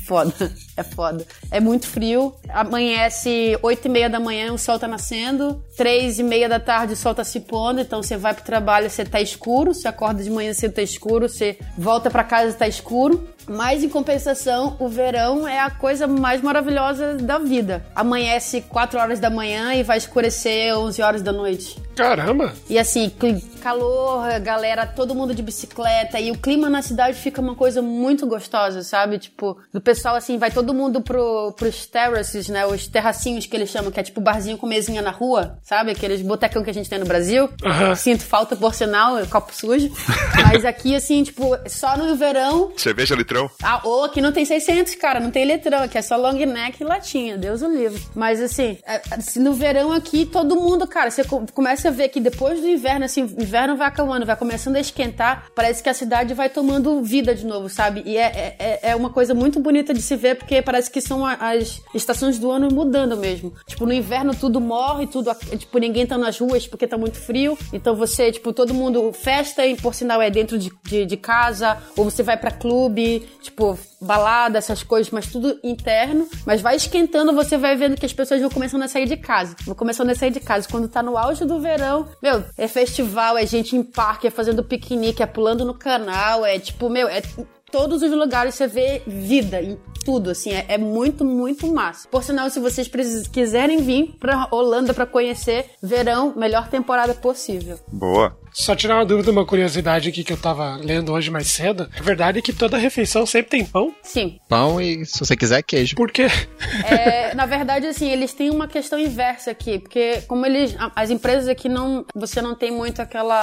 foda. É muito frio, amanhece 8h30 da manhã, o sol tá nascendo, 3h30 da tarde o sol tá se pondo, então você vai pro trabalho, você tá escuro, você acorda de manhã cedo, tá escuro, você volta pra casa, tá escuro. Mas, em compensação, o verão é a coisa mais maravilhosa da vida. Amanhece 4 horas da manhã e vai escurecer 11 horas da noite. Caramba! E assim, calor, galera, todo mundo de bicicleta, e o clima na cidade fica uma coisa muito gostosa, sabe? Tipo, do pessoal, assim, vai todo mundo pros terraces, né? Os terracinhos que eles chamam, que é tipo barzinho com mesinha na rua, sabe? Aqueles botecão que a gente tem no Brasil. Uhum. Sinto falta, por sinal, copo sujo. Mas aqui, assim, tipo, só no verão... Cerveja litrão? Aqui não tem 600, cara, não tem litrão, aqui é só long neck e latinha, Deus o livre. Mas, assim, no verão aqui, todo mundo, cara, você começa a ver que depois do inverno, assim, o inverno vai acalmando, vai começando a esquentar, parece que a cidade vai tomando vida de novo, sabe? E é uma coisa muito bonita de se ver, porque parece que são as estações do ano mudando mesmo. Tipo, no inverno tudo morre, tipo, ninguém tá nas ruas porque tá muito frio, então você, tipo, todo mundo festa e, por sinal, é dentro de casa, ou você vai pra clube, tipo, balada, essas coisas, mas tudo interno. Mas vai esquentando, você vai vendo que as pessoas vão começando a sair de casa. Quando tá no auge do verão, meu, é festival, é gente em parque, é fazendo piquenique, é pulando no canal, é tipo, meu, é todos os lugares você vê vida em tudo, assim, é muito, muito massa. Por sinal, se vocês quiserem vir pra Holanda pra conhecer, verão, melhor temporada possível. Boa. Só tirar uma dúvida, uma curiosidade aqui que eu tava lendo hoje mais cedo. A verdade é que toda refeição sempre tem pão? Sim. Pão e, se você quiser, queijo. Por quê? Na verdade, assim, eles têm uma questão inversa aqui, porque como as empresas aqui você não tem muito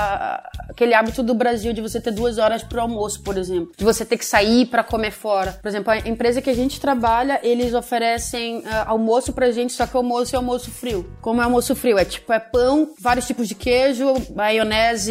aquele hábito do Brasil de você ter 2 horas pro almoço, por exemplo. De você ter que sair pra comer fora. Por exemplo, a empresa que a gente trabalha, eles oferecem almoço pra gente, só que o almoço é almoço frio. Como é almoço frio? É pão, vários tipos de queijo, maionese,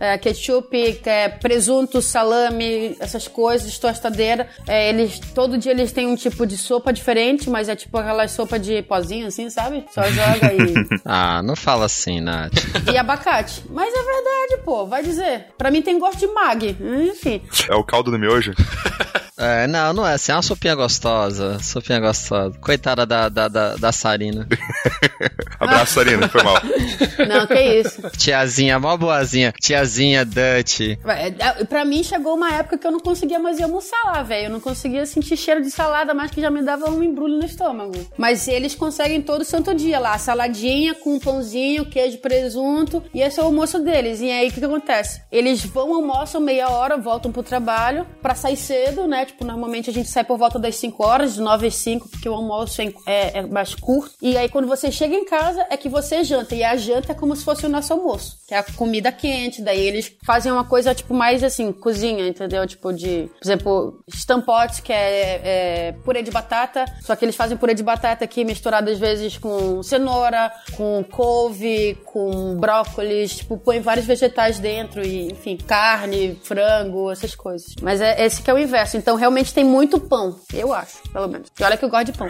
ketchup, presunto, salame, essas coisas, tostadeira. Todo dia eles têm um tipo de sopa diferente, mas é tipo aquela sopa de pozinho, assim, sabe? Só joga e... não fala assim, Nath. E abacate. Mas é verdade, pô, vai dizer. Pra mim tem gosto de mag, enfim. É o caldo do miojo? Não é assim, é uma sopinha gostosa. Coitada da Sarina. Abraço, Sarina, foi mal. Não, que isso. Tiazinha, mó boazinha. Tiazinha Dutch. Pra mim, chegou uma época que eu não conseguia mais ir almoçar lá, velho. Eu não conseguia sentir cheiro de salada, mais que já me dava um embrulho no estômago. Mas eles conseguem todo santo dia lá. Saladinha com pãozinho, queijo, presunto. E esse é o almoço deles. E aí, o que acontece? Eles vão, almoçam meia hora, voltam pro trabalho pra sair cedo, né? Tipo, normalmente a gente sai por volta das 5 horas, de 9 às 5, porque o almoço é mais curto. E aí, quando você chega em casa, é que você janta. E a janta é como se fosse o nosso almoço. Que é a comida quente. Daí eles fazem uma coisa, tipo, mais assim, cozinha, entendeu? Tipo, por exemplo, stampotes, que é purê de batata. Só que eles fazem purê de batata aqui misturado às vezes com cenoura, com couve, com brócolis. Tipo, põe vários vegetais dentro e, enfim, carne, frango, essas coisas. Mas esse que é o inverso. Então, realmente tem muito pão. Eu acho, pelo menos. E olha que eu gosto de pão.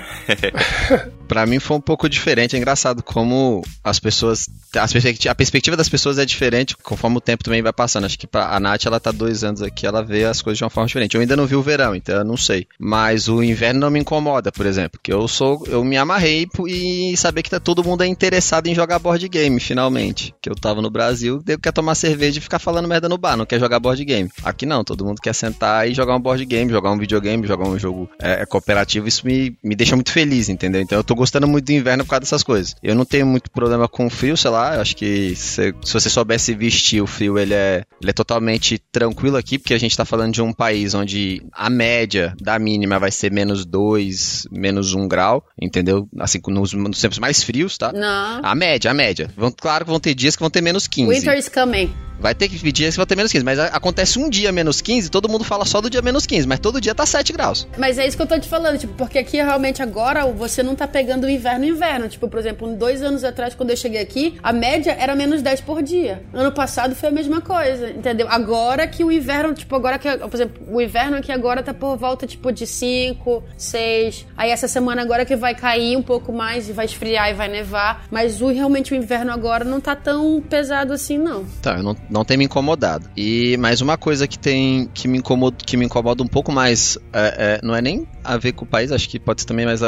Pra mim foi um pouco diferente. É engraçado como as pessoas... A perspectiva das pessoas é diferente conforme o tempo também vai passando. Acho que a Nath, ela tá 2 anos aqui, ela vê as coisas de uma forma diferente. Eu ainda não vi o verão, então eu não sei. Mas o inverno não me incomoda, por exemplo. Que eu me amarrei e saber que todo mundo é interessado em jogar board game, finalmente. Que eu tava no Brasil, quer tomar cerveja e ficar falando merda no bar, não quer jogar board game. Aqui não, todo mundo quer sentar e jogar um board game, jogar um videogame, jogar um jogo cooperativo. Isso me deixa muito feliz, entendeu? Então eu tô gostando muito do inverno por causa dessas coisas. Eu não tenho muito problema com o frio, sei lá, eu acho que se você soubesse vestir o frio, ele é totalmente tranquilo aqui, porque a gente tá falando de um país onde a média da mínima vai ser -2, -1 grau, entendeu? Assim, nos tempos mais frios, tá? Não. A média. Claro que vão ter dias que vão ter -15. Winter is coming. Vai ter dias que vão ter -15, mas acontece um dia -15, todo mundo fala só do dia -15, mas todo dia tá 7 graus. Mas é isso que eu tô te falando, tipo, porque aqui realmente agora você não tá pegando o inverno. Tipo, por exemplo, 2 anos atrás, quando eu cheguei aqui, a média era -10 por dia. Ano passado foi a mesma coisa, entendeu? Agora que o inverno, tipo, por exemplo, o inverno aqui agora tá por volta, tipo, de 5, 6. Aí essa semana agora que vai cair um pouco mais e vai esfriar e vai nevar. Mas realmente o inverno agora não tá tão pesado assim, não. Tá, eu não tem me incomodado. Mas uma coisa que me incomoda um pouco mais, não é nem a ver com o país, acho que pode ser também mais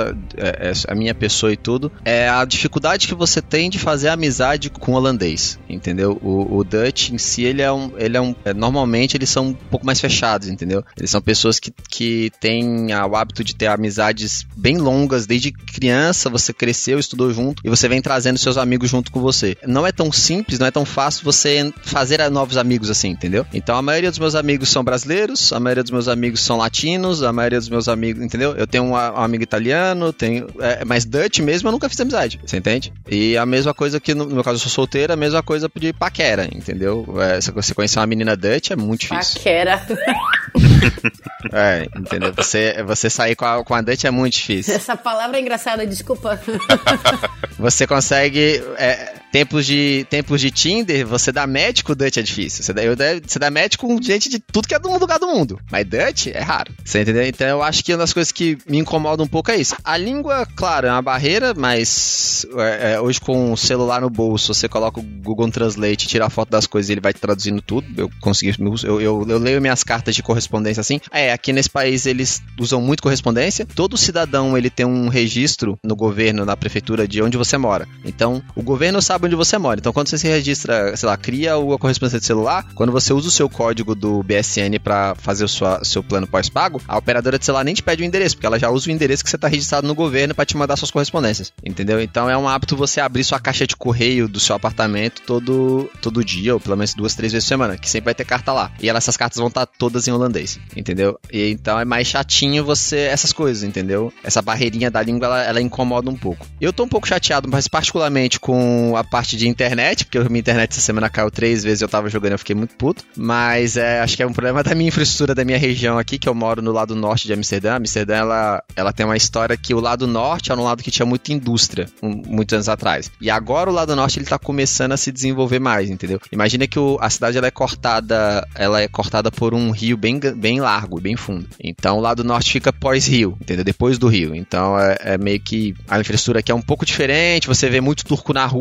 a minha pessoa e tudo, é a dificuldade que você tem de fazer amizade com o holandês, entendeu? O Dutch em si, normalmente eles são um pouco mais fechados, entendeu? Eles são pessoas que têm o hábito de ter amizades bem longas, desde criança, você cresceu, estudou junto, e você vem trazendo seus amigos junto com você. Não é tão simples, não é tão fácil você fazer novos amigos assim, entendeu? Então a maioria dos meus amigos são brasileiros, a maioria dos meus amigos são latinos, a maioria dos meus amigos, entendeu? Eu tenho um amigo italiano, mas Dutch mesmo eu nunca fiz amizade, você entende? E a mesma coisa que, no meu caso eu sou solteira, a mesma coisa de paquera, entendeu? Se você conhecer uma menina Dutch é muito difícil. Paquera. Entendeu? Você sair com a Dutch é muito difícil. Essa palavra é engraçada, desculpa. Você consegue tempos de Tinder, você dá match com o Dutch é difícil. Você dá match com gente de tudo que é do lugar do mundo. Mas Dutch é raro. Você entendeu? Então eu acho que uma das coisas que me incomoda um pouco é isso. A língua, claro, é uma barreira, mas hoje com o celular no bolso, você coloca o Google Translate, tira a foto das coisas e ele vai traduzindo tudo. Eu leio minhas cartas de correspondência assim. Aqui nesse país eles usam muito correspondência. Todo cidadão ele tem um registro no governo, na prefeitura, de onde você mora. Então, o governo sabe onde você mora. Então, quando você se registra, sei lá, cria a correspondência de celular, quando você usa o seu código do BSN pra fazer o seu plano pós-pago, a operadora de celular nem te pede o endereço, porque ela já usa o endereço que você tá registrado no governo pra te mandar suas correspondências, entendeu? Então é um hábito você abrir sua caixa de correio do seu apartamento todo dia, ou pelo menos 2, 3 vezes por semana, que sempre vai ter carta lá. E essas cartas vão estar todas em holandês, entendeu? E então é mais chatinho essas coisas, entendeu? Essa barreirinha da língua, ela incomoda um pouco. Eu tô um pouco chateado, mas particularmente com a parte de internet, porque a minha internet essa semana caiu 3 vezes, eu tava jogando, eu fiquei muito puto, mas acho que é um problema da minha infraestrutura, da minha região aqui, que eu moro no lado norte de Amsterdã. Amsterdã, ela tem uma história que o lado norte é um lado que tinha muita indústria, muitos anos atrás. E agora o lado norte, ele tá começando a se desenvolver mais, entendeu? Imagina que a cidade, ela é cortada por um rio bem largo, bem fundo. Então o lado norte fica pós-rio, entendeu? Depois do rio. Então é meio que a infraestrutura aqui é um pouco diferente, você vê muito turco na rua, eu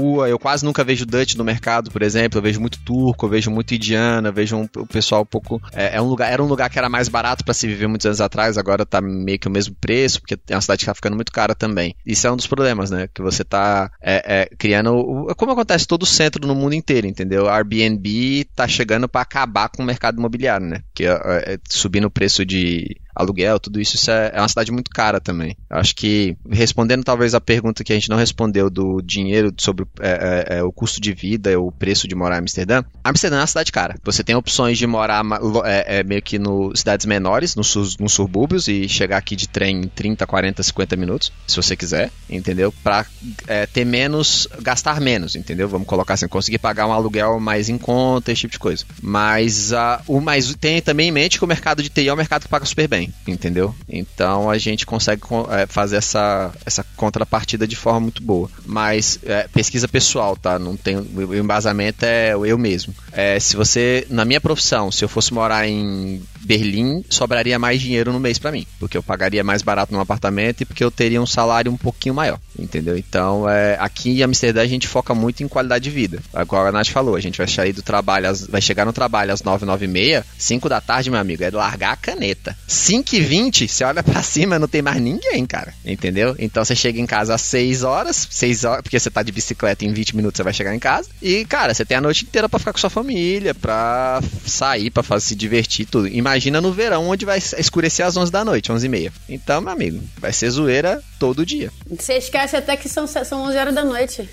quase nunca vejo Dutch no mercado, por exemplo. Eu vejo muito turco, eu vejo muito indiano, eu vejo o pessoal um pouco... Era um lugar que era mais barato pra se viver muitos anos atrás, agora tá meio que o mesmo preço, porque é uma cidade que tá ficando muito cara também. Isso é um dos problemas, né? Que você tá criando... Como acontece todo o centro no mundo inteiro, entendeu? A Airbnb tá chegando pra acabar com o mercado imobiliário, né? Que subindo o preço de aluguel, tudo isso é uma cidade muito cara também. Eu acho que, respondendo talvez a pergunta que a gente não respondeu do dinheiro sobre o custo de vida, o preço de morar em Amsterdã, Amsterdã é uma cidade cara. Você tem opções de morar meio que em cidades menores, nos subúrbios, e chegar aqui de trem em 30, 40, 50 minutos, se você quiser, entendeu? Pra ter menos, gastar menos, entendeu? Vamos colocar assim, conseguir pagar um aluguel mais em conta, esse tipo de coisa. Mas tem também em mente que o mercado de TI é um mercado que paga super bem, entendeu? Então a gente consegue fazer essa contrapartida de forma muito boa. Mas pesquisa pessoal, tá? Não tem, o embasamento é eu mesmo. Na minha profissão, se eu fosse morar em Berlim, sobraria mais dinheiro no mês pra mim, porque eu pagaria mais barato num apartamento e porque eu teria um salário um pouquinho maior, entendeu? Então, aqui em Amsterdã a gente foca muito em qualidade de vida. Agora a Nath falou, a gente vai sair do trabalho, vai chegar no trabalho às 9, 9h30, 5 da tarde, meu amigo, é largar a caneta. 5h20, você olha pra cima, não tem mais ninguém, cara, entendeu? Então você chega em casa às 6 horas, porque você tá de bicicleta, em 20 minutos você vai chegar em casa, e, cara, você tem a noite inteira pra ficar com sua família, pra sair, pra se divertir, tudo. Imagina no verão, onde vai escurecer às 11 da noite, 11h30. Então, meu amigo, vai ser zoeira todo dia. Você esquece até que são 11 horas da noite.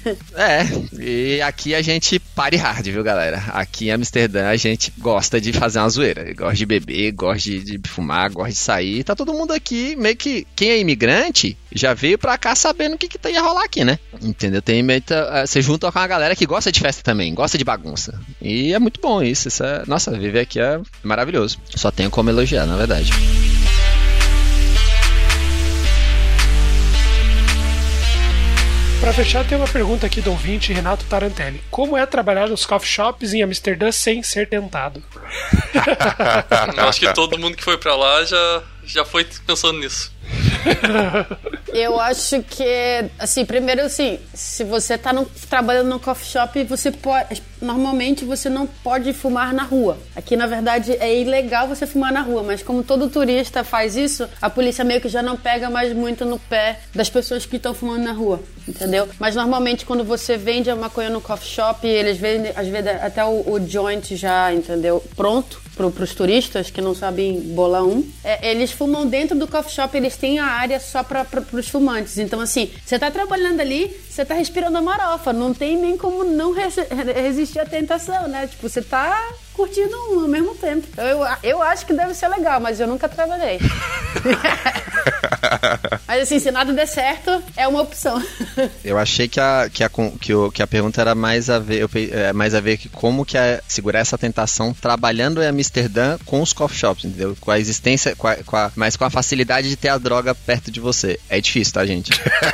E aqui a gente party hard, viu, galera? Aqui em Amsterdã a gente gosta de fazer uma zoeira. Gosta de beber, gosta de fumar, gosta de sair. Tá todo mundo aqui, meio que... Quem é imigrante já veio pra cá sabendo o que ia rolar aqui, né? Entendeu? Você junta com uma galera que gosta de festa também, gosta de bagunça. E é muito bom isso. Nossa, viver aqui é maravilhoso. Só tenho como elogiar, na verdade. Pra fechar, tem uma pergunta aqui do ouvinte Renato Tarantelli. Como é trabalhar nos coffee shops em Amsterdã sem ser tentado? Acho que todo mundo que foi pra lá já foi pensando nisso. Eu acho que, assim, primeiro, assim, se você tá trabalhando no coffee shop, normalmente você não pode fumar na rua. Aqui, na verdade, é ilegal você fumar na rua, mas como todo turista faz isso, a polícia meio que já não pega mais muito no pé das pessoas que estão fumando na rua, entendeu? Mas normalmente quando você vende a maconha no coffee shop, eles vendem, às vezes, até o joint já, entendeu? Pronto para os turistas que não sabem bolar eles fumam dentro do coffee shop, eles têm a área só para os fumantes. Então, assim, você tá trabalhando ali, você tá respirando a marofa, não tem nem como não resistir à tentação, né? Tipo, você tá curtindo ao mesmo tempo. Eu acho que deve ser legal, mas eu nunca trabalhei. Mas assim, se nada der certo, é uma opção. Eu achei que a pergunta era mais a ver que como que é segurar essa tentação trabalhando em Amsterdã com os coffee shops, entendeu? Com a existência, mas com a facilidade de ter a droga perto de você. É difícil, tá, gente?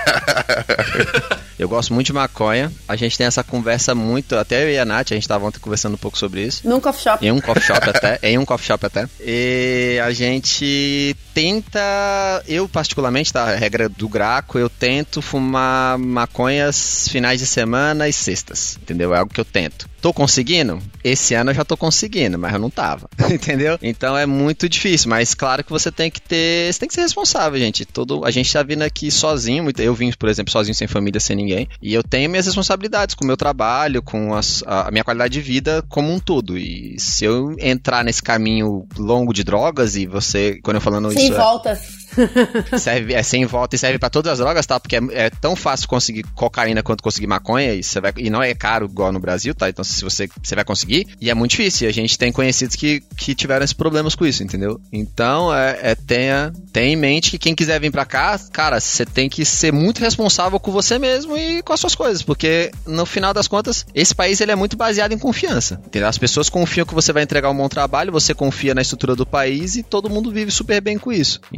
Eu gosto muito de maconha. A gente tem essa conversa muito, até eu e a Nath, a gente tava ontem conversando um pouco sobre isso. Num coffee shop. Em um coffee shop até. E a gente tenta, eu particularmente, tá, a regra do Graco, eu tento fumar maconhas finais de semana e sextas, entendeu? É algo que eu tento. Tô conseguindo? Esse ano eu já tô conseguindo, mas eu não tava, entendeu? Então é muito difícil, mas claro que você tem que ser responsável, gente. A gente tá vindo aqui sozinho, eu vim, por exemplo, sozinho, sem família, sem ninguém, e eu tenho minhas responsabilidades com o meu trabalho, com a minha qualidade de vida como um todo, e se eu entrar nesse caminho longo de drogas, e você, quando eu falando sem isso... volta. Sem volta e serve pra todas as drogas, tá? Porque é tão fácil conseguir cocaína quanto conseguir maconha, e não é caro igual no Brasil, tá? Então se você vai conseguir, e é muito difícil, a gente tem conhecidos que tiveram esses problemas com isso, entendeu? Então tenha em mente que quem quiser vir pra cá, cara, você tem que ser muito responsável com você mesmo e com as suas coisas, porque no final das contas, esse país ele é muito baseado em confiança, entendeu? As pessoas confiam que você vai entregar um bom trabalho, você confia na estrutura do país e todo mundo vive super bem com isso, entendeu?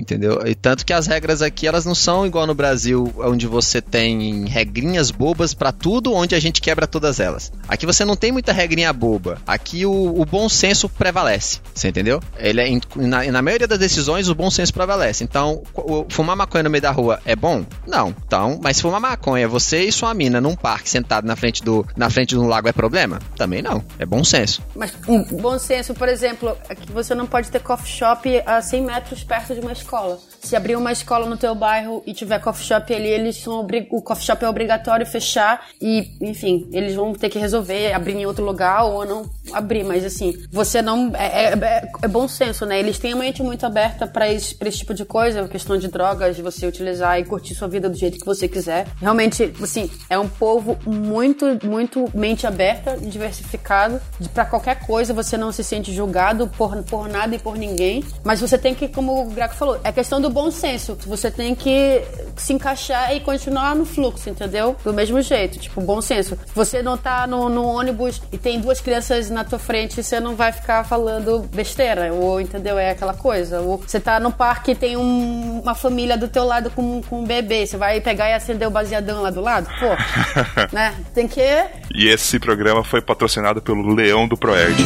E tanto que as regras aqui, elas não são igual no Brasil, onde você tem regrinhas bobas pra tudo, onde a gente quebra todas elas. Aqui você não tem muita regrinha boba. Aqui o bom senso prevalece. Você entendeu? Na maioria das decisões, o bom senso prevalece. Então, fumar maconha no meio da rua é bom? Não. Então, mas fumar maconha, você e sua mina num parque sentado na frente de um lago é problema? Também não. É bom senso. Mas bom senso, por exemplo, é que você não pode ter coffee shop a 100 metros perto de uma escola. Se abrir uma escola no teu bairro e tiver coffee shop ali, o coffee shop é obrigatório fechar e, enfim, eles vão ter que resolver abrir em outro lugar ou não abrir, mas assim, você não... É bom senso, né? Eles têm a mente muito aberta pra esse tipo de coisa, questão de drogas, de você utilizar e curtir sua vida do jeito que você quiser. Realmente, assim, é um povo muito, muito mente aberta, diversificado, pra qualquer coisa, você não se sente julgado por nada e por ninguém, mas você tem que, como o Greco falou, é questão do bom senso, você tem que se encaixar e continuar no fluxo, entendeu? Do mesmo jeito, tipo, bom senso. Você não tá no ônibus e tem 2 crianças na tua frente, você não vai ficar falando besteira, ou, entendeu? É aquela coisa. Ou você tá no parque e tem uma família do teu lado com um bebê, você vai pegar e acender o baseadão lá do lado? Pô, né? Tem que... E esse programa foi patrocinado pelo Leão do Proerd.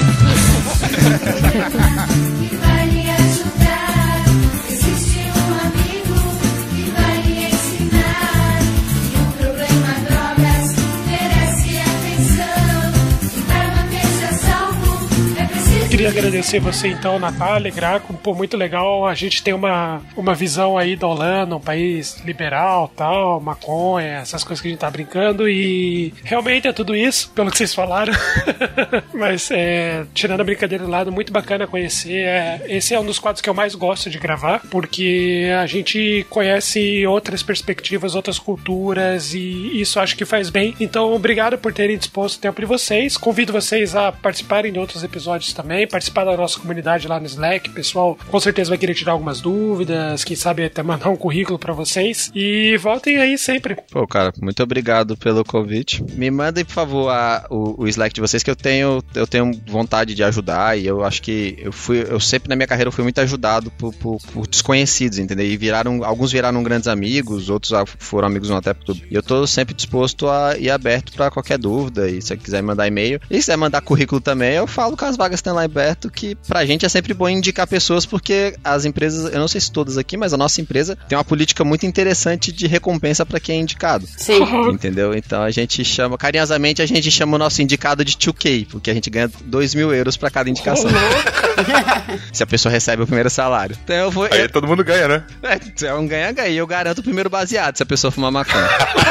Queria agradecer você então, Natália, Graco, pô, muito legal. A gente tem uma visão aí da Holanda, um país liberal, tal, maconha, essas coisas que a gente tá brincando, e realmente é tudo isso, pelo que vocês falaram. Mas tirando a brincadeira do lado, muito bacana conhecer. Esse é um dos quadros que eu mais gosto de gravar, porque a gente conhece outras perspectivas, outras culturas, e isso acho que faz bem. Então, obrigado por terem disposto o tempo de vocês. Convido vocês a participarem de outros episódios também, participar da nossa comunidade lá no Slack. O pessoal com certeza vai querer tirar algumas dúvidas, quem sabe até mandar um currículo pra vocês, e voltem aí sempre. Pô, cara, muito obrigado pelo convite. Me mandem, por favor, o Slack de vocês, que eu tenho vontade de ajudar, e eu acho que eu sempre na minha carreira fui muito ajudado por desconhecidos, entendeu? E alguns viraram grandes amigos, outros foram amigos no até tudo. E eu tô sempre disposto a ir aberto pra qualquer dúvida, e se você quiser mandar e-mail, e se quiser mandar currículo também, eu falo que as vagas estão lá aberto, que pra gente é sempre bom indicar pessoas, porque as empresas, eu não sei se todas aqui, mas a nossa empresa tem uma política muito interessante de recompensa pra quem é indicado. Sim. Entendeu? Então a gente chama, carinhosamente, o nosso indicado de 2K, porque a gente ganha 2.000 euros pra cada indicação. Se a pessoa recebe o primeiro salário. Então Aí todo mundo ganha, né? É um ganha-ganha, e eu garanto o primeiro baseado, se a pessoa fumar maconha.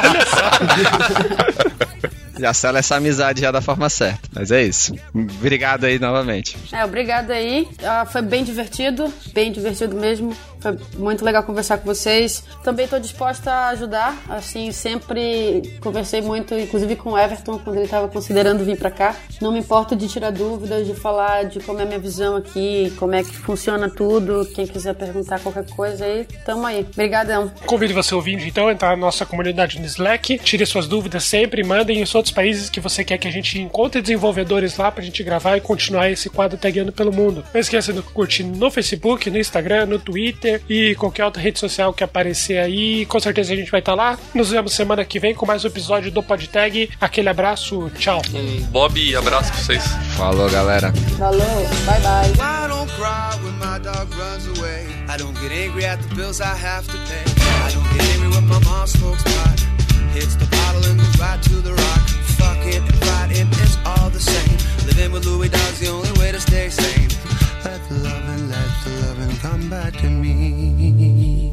Já sela essa amizade já da forma certa. Mas é isso. Obrigado aí novamente. Obrigado aí. Foi bem divertido mesmo. Foi muito legal conversar com vocês. Também estou disposta a ajudar. Assim, sempre conversei muito, inclusive com o Everton, quando ele estava considerando vir para cá. Não me importo de tirar dúvidas, de falar de como é a minha visão aqui, como é que funciona tudo. Quem quiser perguntar qualquer coisa aí, tamo aí. Obrigadão. Convido você, ouvinte, então, a entrar na nossa comunidade no Slack. Tire suas dúvidas sempre, mandem os outros países que você quer que a gente encontre desenvolvedores lá pra gente gravar e continuar esse quadro tagueando pelo mundo. Não esqueça de curtir no Facebook, no Instagram, no Twitter e qualquer outra rede social que aparecer aí. Com certeza a gente vai estar lá. Nos vemos semana que vem com mais um episódio do PodTag. Aquele abraço, tchau. Bob, abraço pra vocês. Falou, galera. Falou, bye bye. I don't cry when my dog runs away. I don't get angry at the bills I have to pay. I don't get angry when my mom smokes pot. Hits the bottle and goes right to the rock. Fucking and fighting, it's all the same. Living with Louis Dog's the only way to stay sane. Let the loving come back to me.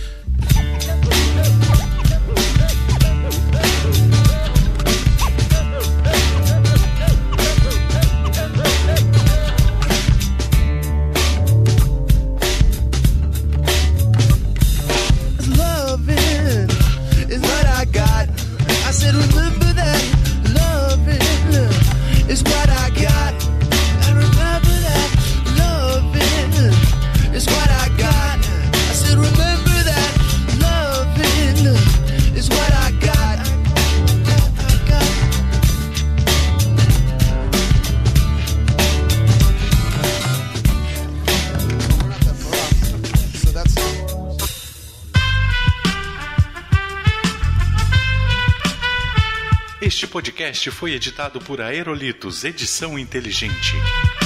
Loving is what I got. I said remember that. Loving is what I got. And remember that. Loving is what I got. Este podcast foi editado por Aerolitos Edição Inteligente.